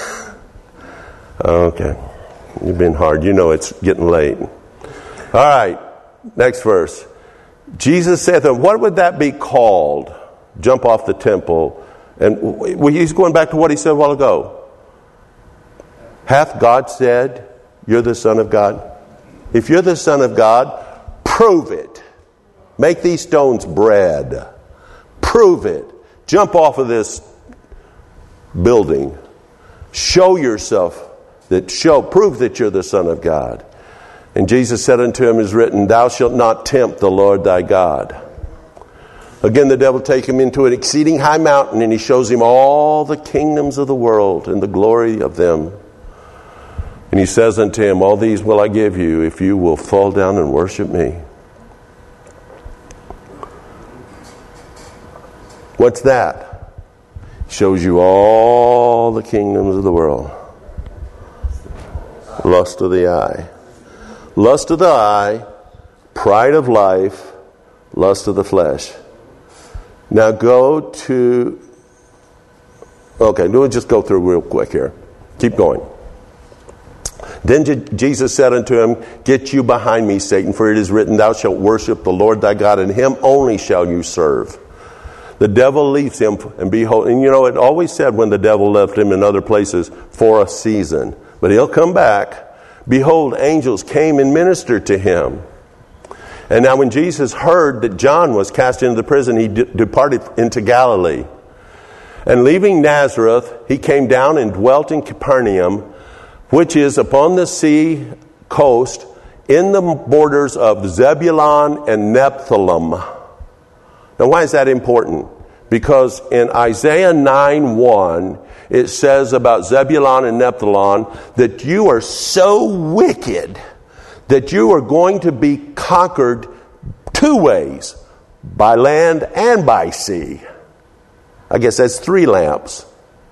Okay. You've been hard. You know it's getting late. All right. Next verse. Jesus said, what would that be called? Jump off the temple. And he's going back to what he said a while ago. Hath God said, you're the Son of God? If you're the Son of God, prove it. Make these stones bread. Prove it. Jump off of this building. Show yourself that show, prove that you're the Son of God. And Jesus said unto him, is written, thou shalt not tempt the Lord thy God. Again, the devil take him into an exceeding high mountain, and he shows him all the kingdoms of the world and the glory of them. And he says unto him, all these will I give you if you will fall down and worship me. What's that? Shows you all the kingdoms of the world. Lust of the eye. Lust of the eye, pride of life, lust of the flesh. Now go to... Okay, we'll just go through real quick here. Keep going. Then Jesus said unto him, get you behind me, Satan, for it is written, thou shalt worship the Lord thy God, and him only shall you serve. The devil leaves him, and behold, and you know, it always said when the devil left him in other places, for a season. But he'll come back. Behold, angels came and ministered to him. And now when Jesus heard that John was cast into the prison, he de- departed into Galilee. And leaving Nazareth, he came down and dwelt in Capernaum, which is upon the sea coast, in the borders of Zebulun and Nephthalim. Now why is that important? Because in Isaiah nine one, it says about Zebulun and Nephthalim that you are so wicked that you are going to be conquered two ways, by land and by sea. I guess that's three lamps.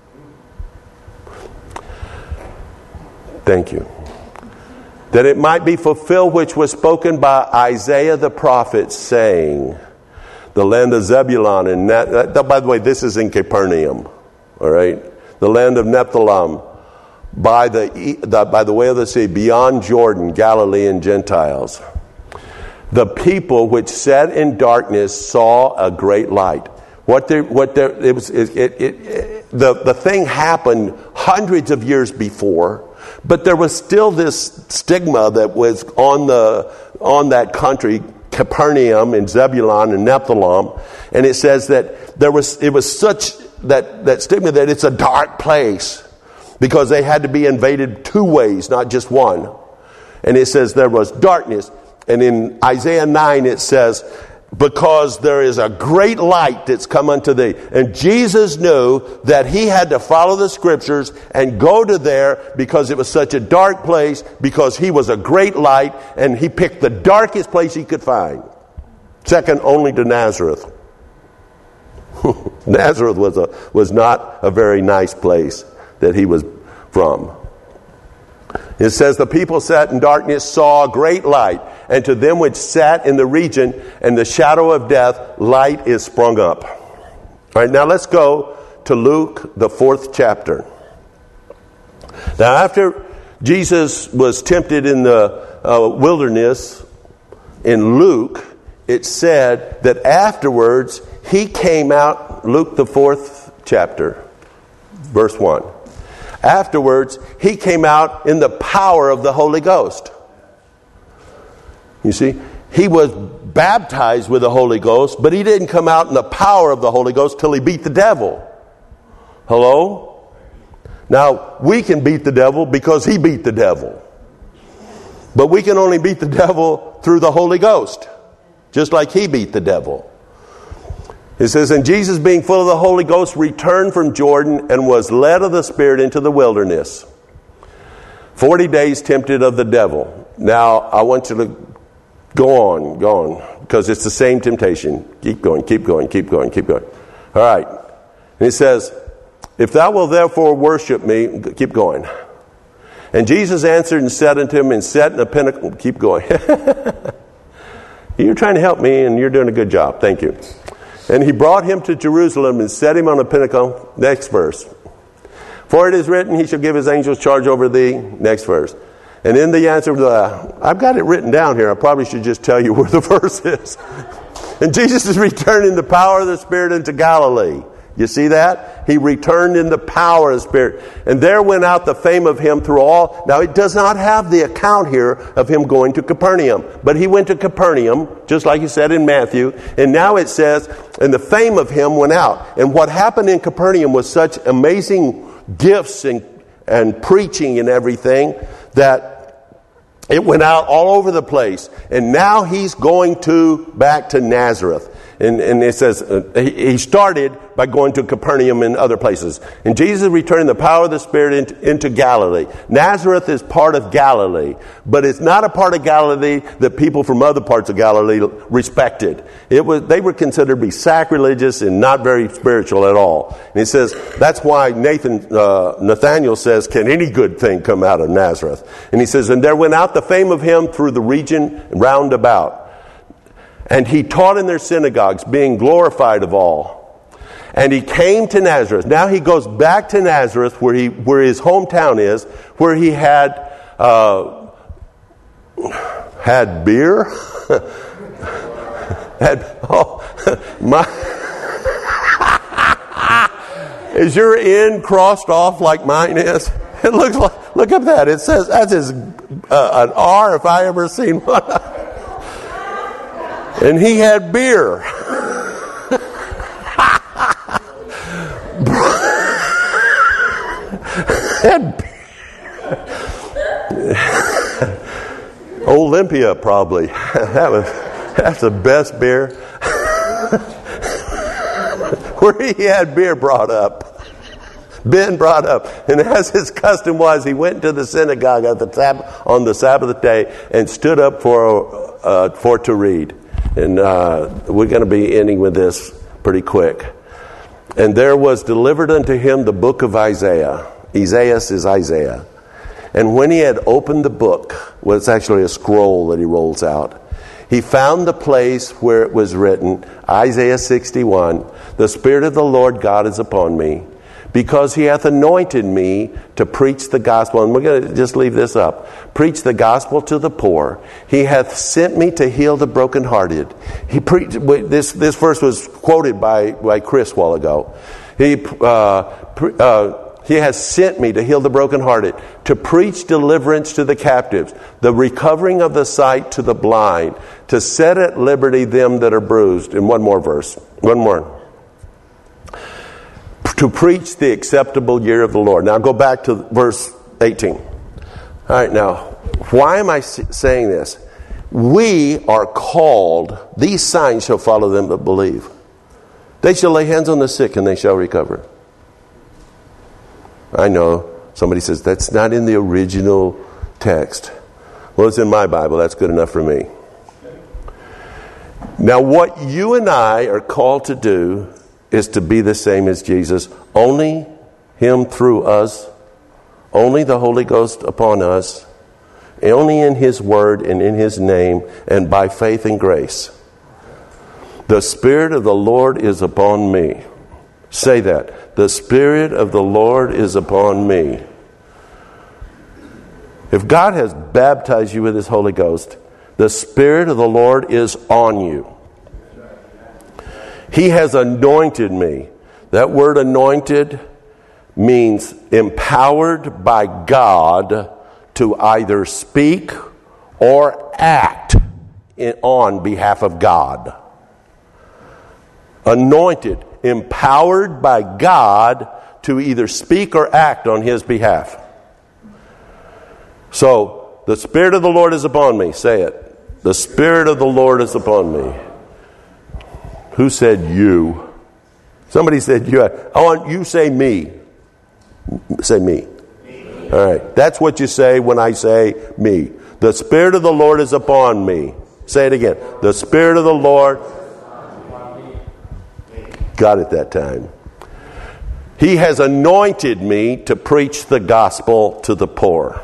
Thank you. That it might be fulfilled which was spoken by Isaiah the prophet, saying, the land of Zebulun and Net, by the way, this is in Capernaum, all right? The land of Nephthalim, by the, the by the way of the sea, beyond Jordan, Galilee and Gentiles. The people which sat in darkness saw a great light. What they, what they, it was, it, it, it, the the thing happened hundreds of years before, but there was still this stigma that was on the on that country, Capernaum and Zebulun and Nephthalim, and it says that there was it was such that that stigma that it's a dark place because they had to be invaded two ways, not just one. And it says there was darkness, and in Isaiah nine it says, because there is a great light that's come unto thee. And Jesus knew that he had to follow the scriptures and go to there because it was such a dark place, because he was a great light, and he picked the darkest place he could find. Second only to Nazareth. Nazareth was a was not a very nice place that he was from. It says, the people sat in darkness, saw a great light, and to them which sat in the region and the shadow of death, light is sprung up. All right, now let's go to Luke, the fourth chapter. Now, after Jesus was tempted in the uh, wilderness, in Luke, it said that afterwards he came out, Luke, the fourth chapter, verse one. Afterwards, he came out in the power of the Holy Ghost. You see, he was baptized with the Holy Ghost, but he didn't come out in the power of the Holy Ghost till he beat the devil. Hello? Now, we can beat the devil because he beat the devil. But we can only beat the devil through the Holy Ghost, just like he beat the devil. It says, and Jesus, being full of the Holy Ghost, returned from Jordan and was led of the Spirit into the wilderness. Forty days tempted of the devil. Now, I want you to go on, go on, because it's the same temptation. Keep going, keep going, keep going, keep going. All right. And he says, if thou wilt therefore worship me, keep going. And Jesus answered and said unto him, and sat in a pinnacle. Keep going. You're trying to help me, and you're doing a good job. Thank you. And he brought him to Jerusalem and set him on a pinnacle. Next verse. For it is written, he shall give his angels charge over thee. Next verse. And in the answer, uh, I've got it written down here. I probably should just tell you where the verse is. And Jesus is returned in the power of the Spirit into Galilee. You see that? He returned in the power of the Spirit. And there went out the fame of him through all. Now, it does not have the account here of him going to Capernaum. But he went to Capernaum, just like he said in Matthew. And now it says, and the fame of him went out. And what happened in Capernaum was such amazing gifts and, and preaching and everything that it went out all over the place. And now he's going to back to Nazareth. And, and it says uh, he, he started by going to Capernaum and other places. And Jesus returned in the power of the Spirit into, into Galilee. Nazareth is part of Galilee, but it's not a part of Galilee that people from other parts of Galilee respected. It was they were considered to be sacrilegious and not very spiritual at all. And he says that's why Nathan uh, Nathaniel says, "Can any good thing come out of Nazareth?" And he says, "And there went out the fame of him through the region round about." And he taught in their synagogues, being glorified of all. And he came to Nazareth. Now he goes back to Nazareth, where he where his hometown is, where he had uh, had beer. had oh my is your N crossed off like mine is? It looks like, look at that. It says that's as uh, an R if I ever seen one. And he had beer. had beer. Olympia, probably. that was that's the best beer. Where he had beer brought up. Been brought up. And as his custom was, he went to the synagogue at the Sabbath, on the Sabbath day and stood up for uh, for to read. And uh, we're going to be ending with this pretty quick. And there was delivered unto him the book of Isaiah. Isaiah is Isaiah. And when he had opened the book, well, it's actually a scroll that he rolls out, he found the place where it was written, Isaiah sixty-one, the Spirit of the Lord God is upon me, because he hath anointed me to preach the gospel. And we're going to just leave this up. Preach the gospel to the poor. He hath sent me to heal the brokenhearted. He preached. This this verse was quoted by, by Chris a while ago. He uh, pre, uh, he has sent me to heal the brokenhearted, to preach deliverance to the captives, the recovering of the sight to the blind, to set at liberty them that are bruised. And one more verse. One more. To preach the acceptable year of the Lord. Now go back to verse eighteen. All right, now, why am I saying this? We are called, these signs shall follow them that believe. They shall lay hands on the sick and they shall recover. I know, somebody says, that's not in the original text. Well, it's in my Bible, that's good enough for me. Now, what you and I are called to do is to be the same as Jesus. Only Him through us. Only the Holy Ghost upon us. Only in His Word and in His name and by faith and grace. The Spirit of the Lord is upon me. Say that. The Spirit of the Lord is upon me. If God has baptized you with His Holy Ghost, the Spirit of the Lord is on you. He has anointed me. That word anointed means empowered by God to either speak or act in, on behalf of God. Anointed, empowered by God to either speak or act on His behalf. So, the Spirit of the Lord is upon me. Say it. The Spirit of the Lord is upon me. Who said you? Somebody said you. I want you say me. Say me. me. All right. That's what you say when I say me. The Spirit of the Lord is upon me. Say it again. The Spirit of the Lord. Got it that time. He has anointed me to preach the gospel to the poor.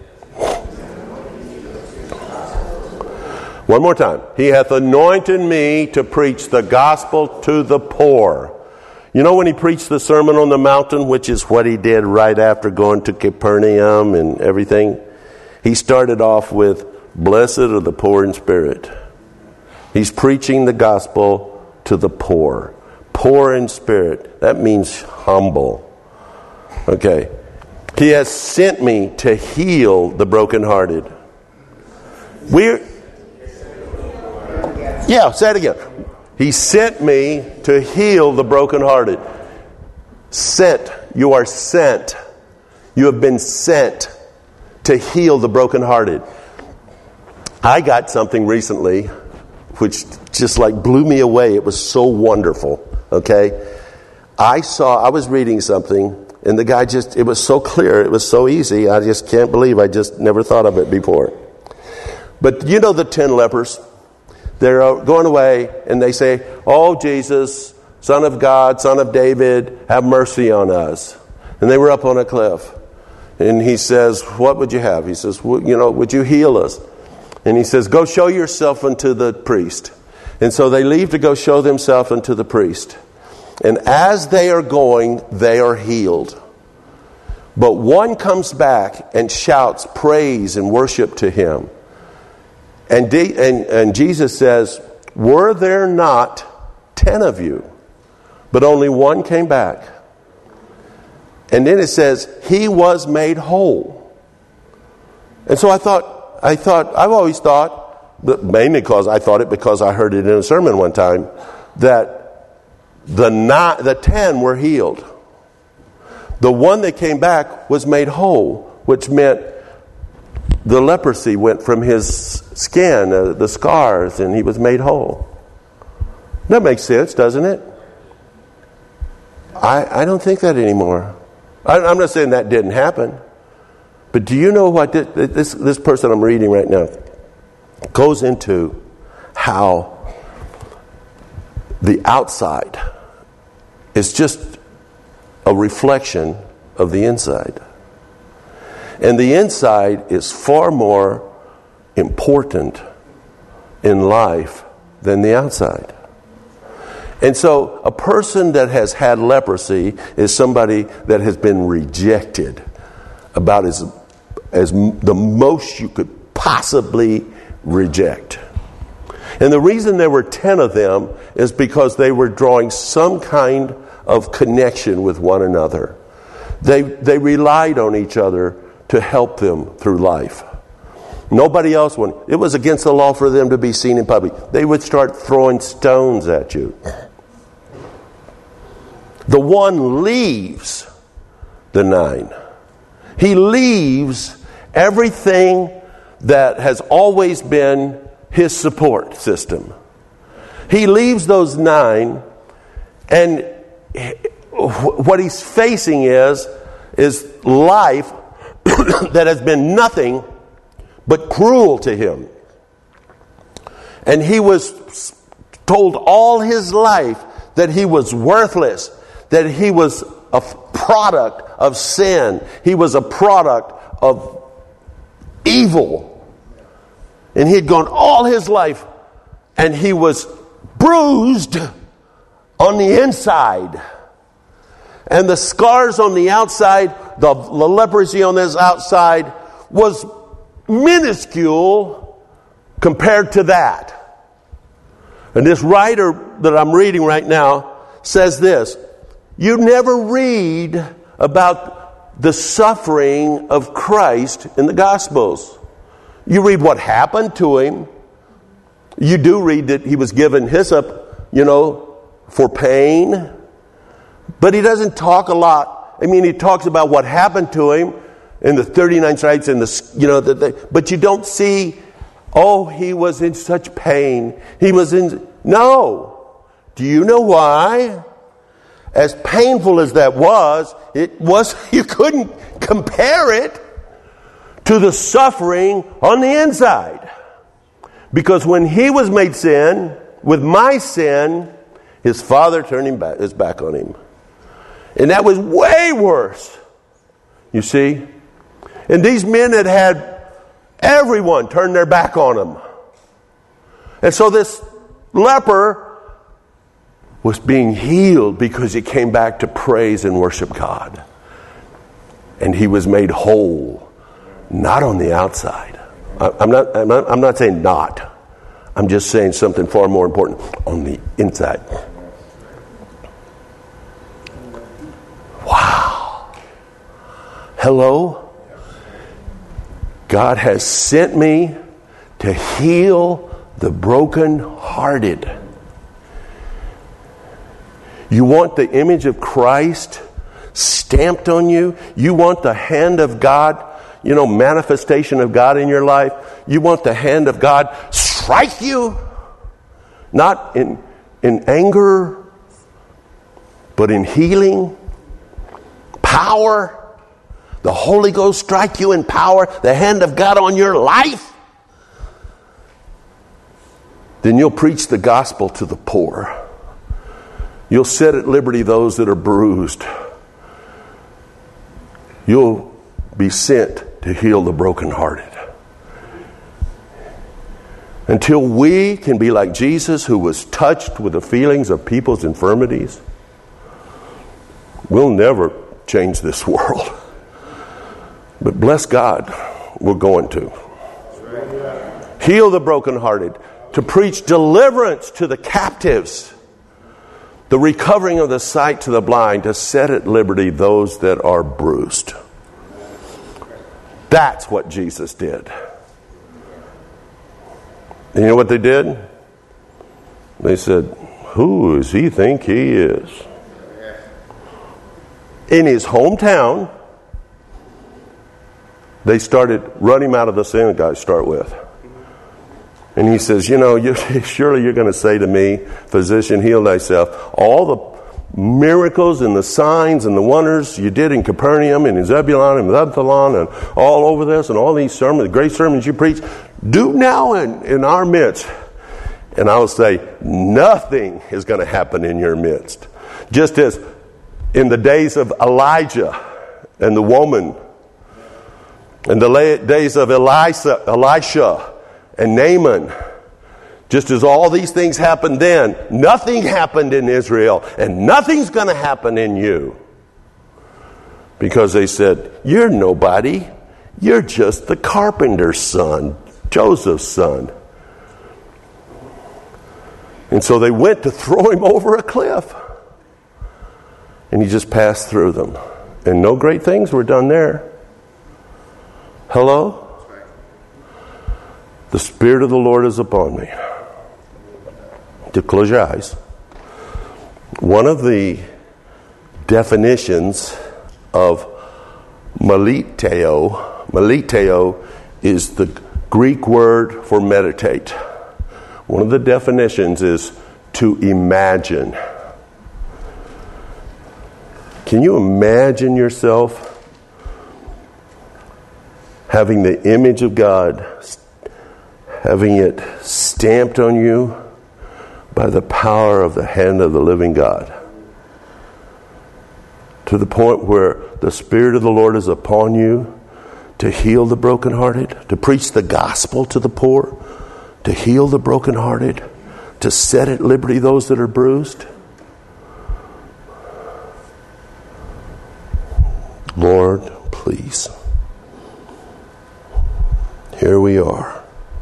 One more time. He hath anointed me to preach the gospel to the poor. You know when he preached the Sermon on the Mountain, which is what he did right after going to Capernaum and everything, he started off with, blessed are the poor in spirit. He's preaching the gospel to the poor. Poor in spirit. That means humble. Okay. He has sent me to heal the brokenhearted. We're... Yeah, say it again. He sent me to heal the brokenhearted. Sent. You are sent. You have been sent to heal the brokenhearted. I got something recently which just like blew me away. It was so wonderful. Okay? I saw, I was reading something, and the guy just, it was so clear, it was so easy, I just can't believe I just never thought of it before. But you know the ten lepers? They're going away, and they say, oh, Jesus, Son of God, Son of David, have mercy on us. And they were up on a cliff. And he says, what would you have? He says, well, you know, would you heal us? And he says, go show yourself unto the priest. And so they leave to go show themselves unto the priest. And as they are going, they are healed. But one comes back and shouts praise and worship to him. And, de- and, and Jesus says, were there not ten of you? But only one came back. And then it says, he was made whole. And so I thought, I thought, I've always thought, but mainly because I thought it because I heard it in a sermon one time, that the nine, the ten were healed. The one that came back was made whole, which meant the leprosy went from his skin, uh, the scars, and he was made whole. That makes sense, doesn't it? I, I don't think that anymore. I, I'm not saying that didn't happen. But do you know what this, this, this person I'm reading right now goes into how the outside is just a reflection of the inside. And the inside is far more important in life than the outside. And so a person that has had leprosy is somebody that has been rejected about as, as the most you could possibly reject. And the reason there were ten of them is because they were drawing some kind of connection with one another. They, they relied on each other to help them through life. Nobody else would. It was against the law for them to be seen in public. They would start throwing stones at you. The one leaves the nine. He leaves everything that has always been his support system. He leaves those nine, and what he's facing is, is life that has been nothing but cruel to him. And he was told all his life that he was worthless, that he was a product of sin. He was a product of evil. And he had gone all his life, and he was bruised on the inside. And the scars on the outside, the, the leprosy on this outside was minuscule compared to that. And this writer that I'm reading right now says this: you never read about the suffering of Christ in the Gospels. You read what happened to him. You do read that he was given hyssop, you know, for pain. But he doesn't talk a lot. I mean, he talks about what happened to him in the thirty-nine stripes and the, you know, the, the, but you don't see, oh, he was in such pain. He was in, no. Do you know why? As painful as that was, it was, you couldn't compare it to the suffering on the inside. Because when he was made sin, with my sin, his Father turned him back, his back on him. And that was way worse. You see? And these men had had everyone turn their back on him. And so this leper was being healed because he came back to praise and worship God. And he was made whole, not on the outside. I'm not, I'm not, I'm not saying not. I'm just saying something far more important, on the inside. Wow. Hello? God has sent me to heal the brokenhearted. You want the image of Christ stamped on you? You want the hand of God, you know, manifestation of God in your life? You want the hand of God strike you? Not in, in anger, but in healing, power. The Holy Ghost strike you in power, the hand of God on your life. Then you'll preach the gospel to the poor. You'll set at liberty those that are bruised. You'll be sent to heal the brokenhearted. Until we can be like Jesus, who was touched with the feelings of people's infirmities, we'll never change this world. But bless God, we're going to. Heal the brokenhearted, to preach deliverance to the captives, the recovering of the sight to the blind, to set at liberty those that are bruised. That's what Jesus did. And you know what they did? They said, who does he think he is? In his hometown, they started running him out of the synagogue to start with. And he says, you know, you, surely you're going to say to me, physician, heal thyself. All the miracles and the signs and the wonders you did in Capernaum and in Zebulun and Zebulun and all over this and all these sermons, the great sermons you preach, do now in, in our midst. And I will say, nothing is going to happen in your midst. Just as in the days of Elijah and the woman, in the days of Elisha, Elisha and Naaman, just as all these things happened then, nothing happened in Israel, and nothing's going to happen in you. Because they said, you're nobody. You're just the carpenter's son, Joseph's son. And so they went to throw him over a cliff. And he just passed through them. And no great things were done there. Hello? The Spirit of the Lord is upon me. To close your eyes. One of the definitions of maliteo, maliteo is the Greek word for meditate. One of the definitions is to imagine. Can you imagine yourself having the image of God, having it stamped on you by the power of the hand of the living God? To the point where the Spirit of the Lord is upon you to heal the brokenhearted, to preach the gospel to the poor, to heal the brokenhearted, to set at liberty those that are bruised. Lord, please. Here we are.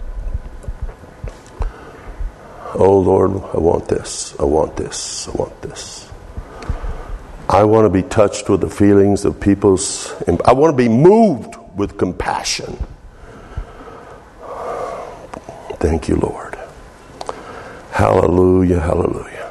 Oh Lord, I want this. I want this. I want this. I want to be touched with the feelings of people's... I want to be moved with compassion. Thank you, Lord. Hallelujah, hallelujah.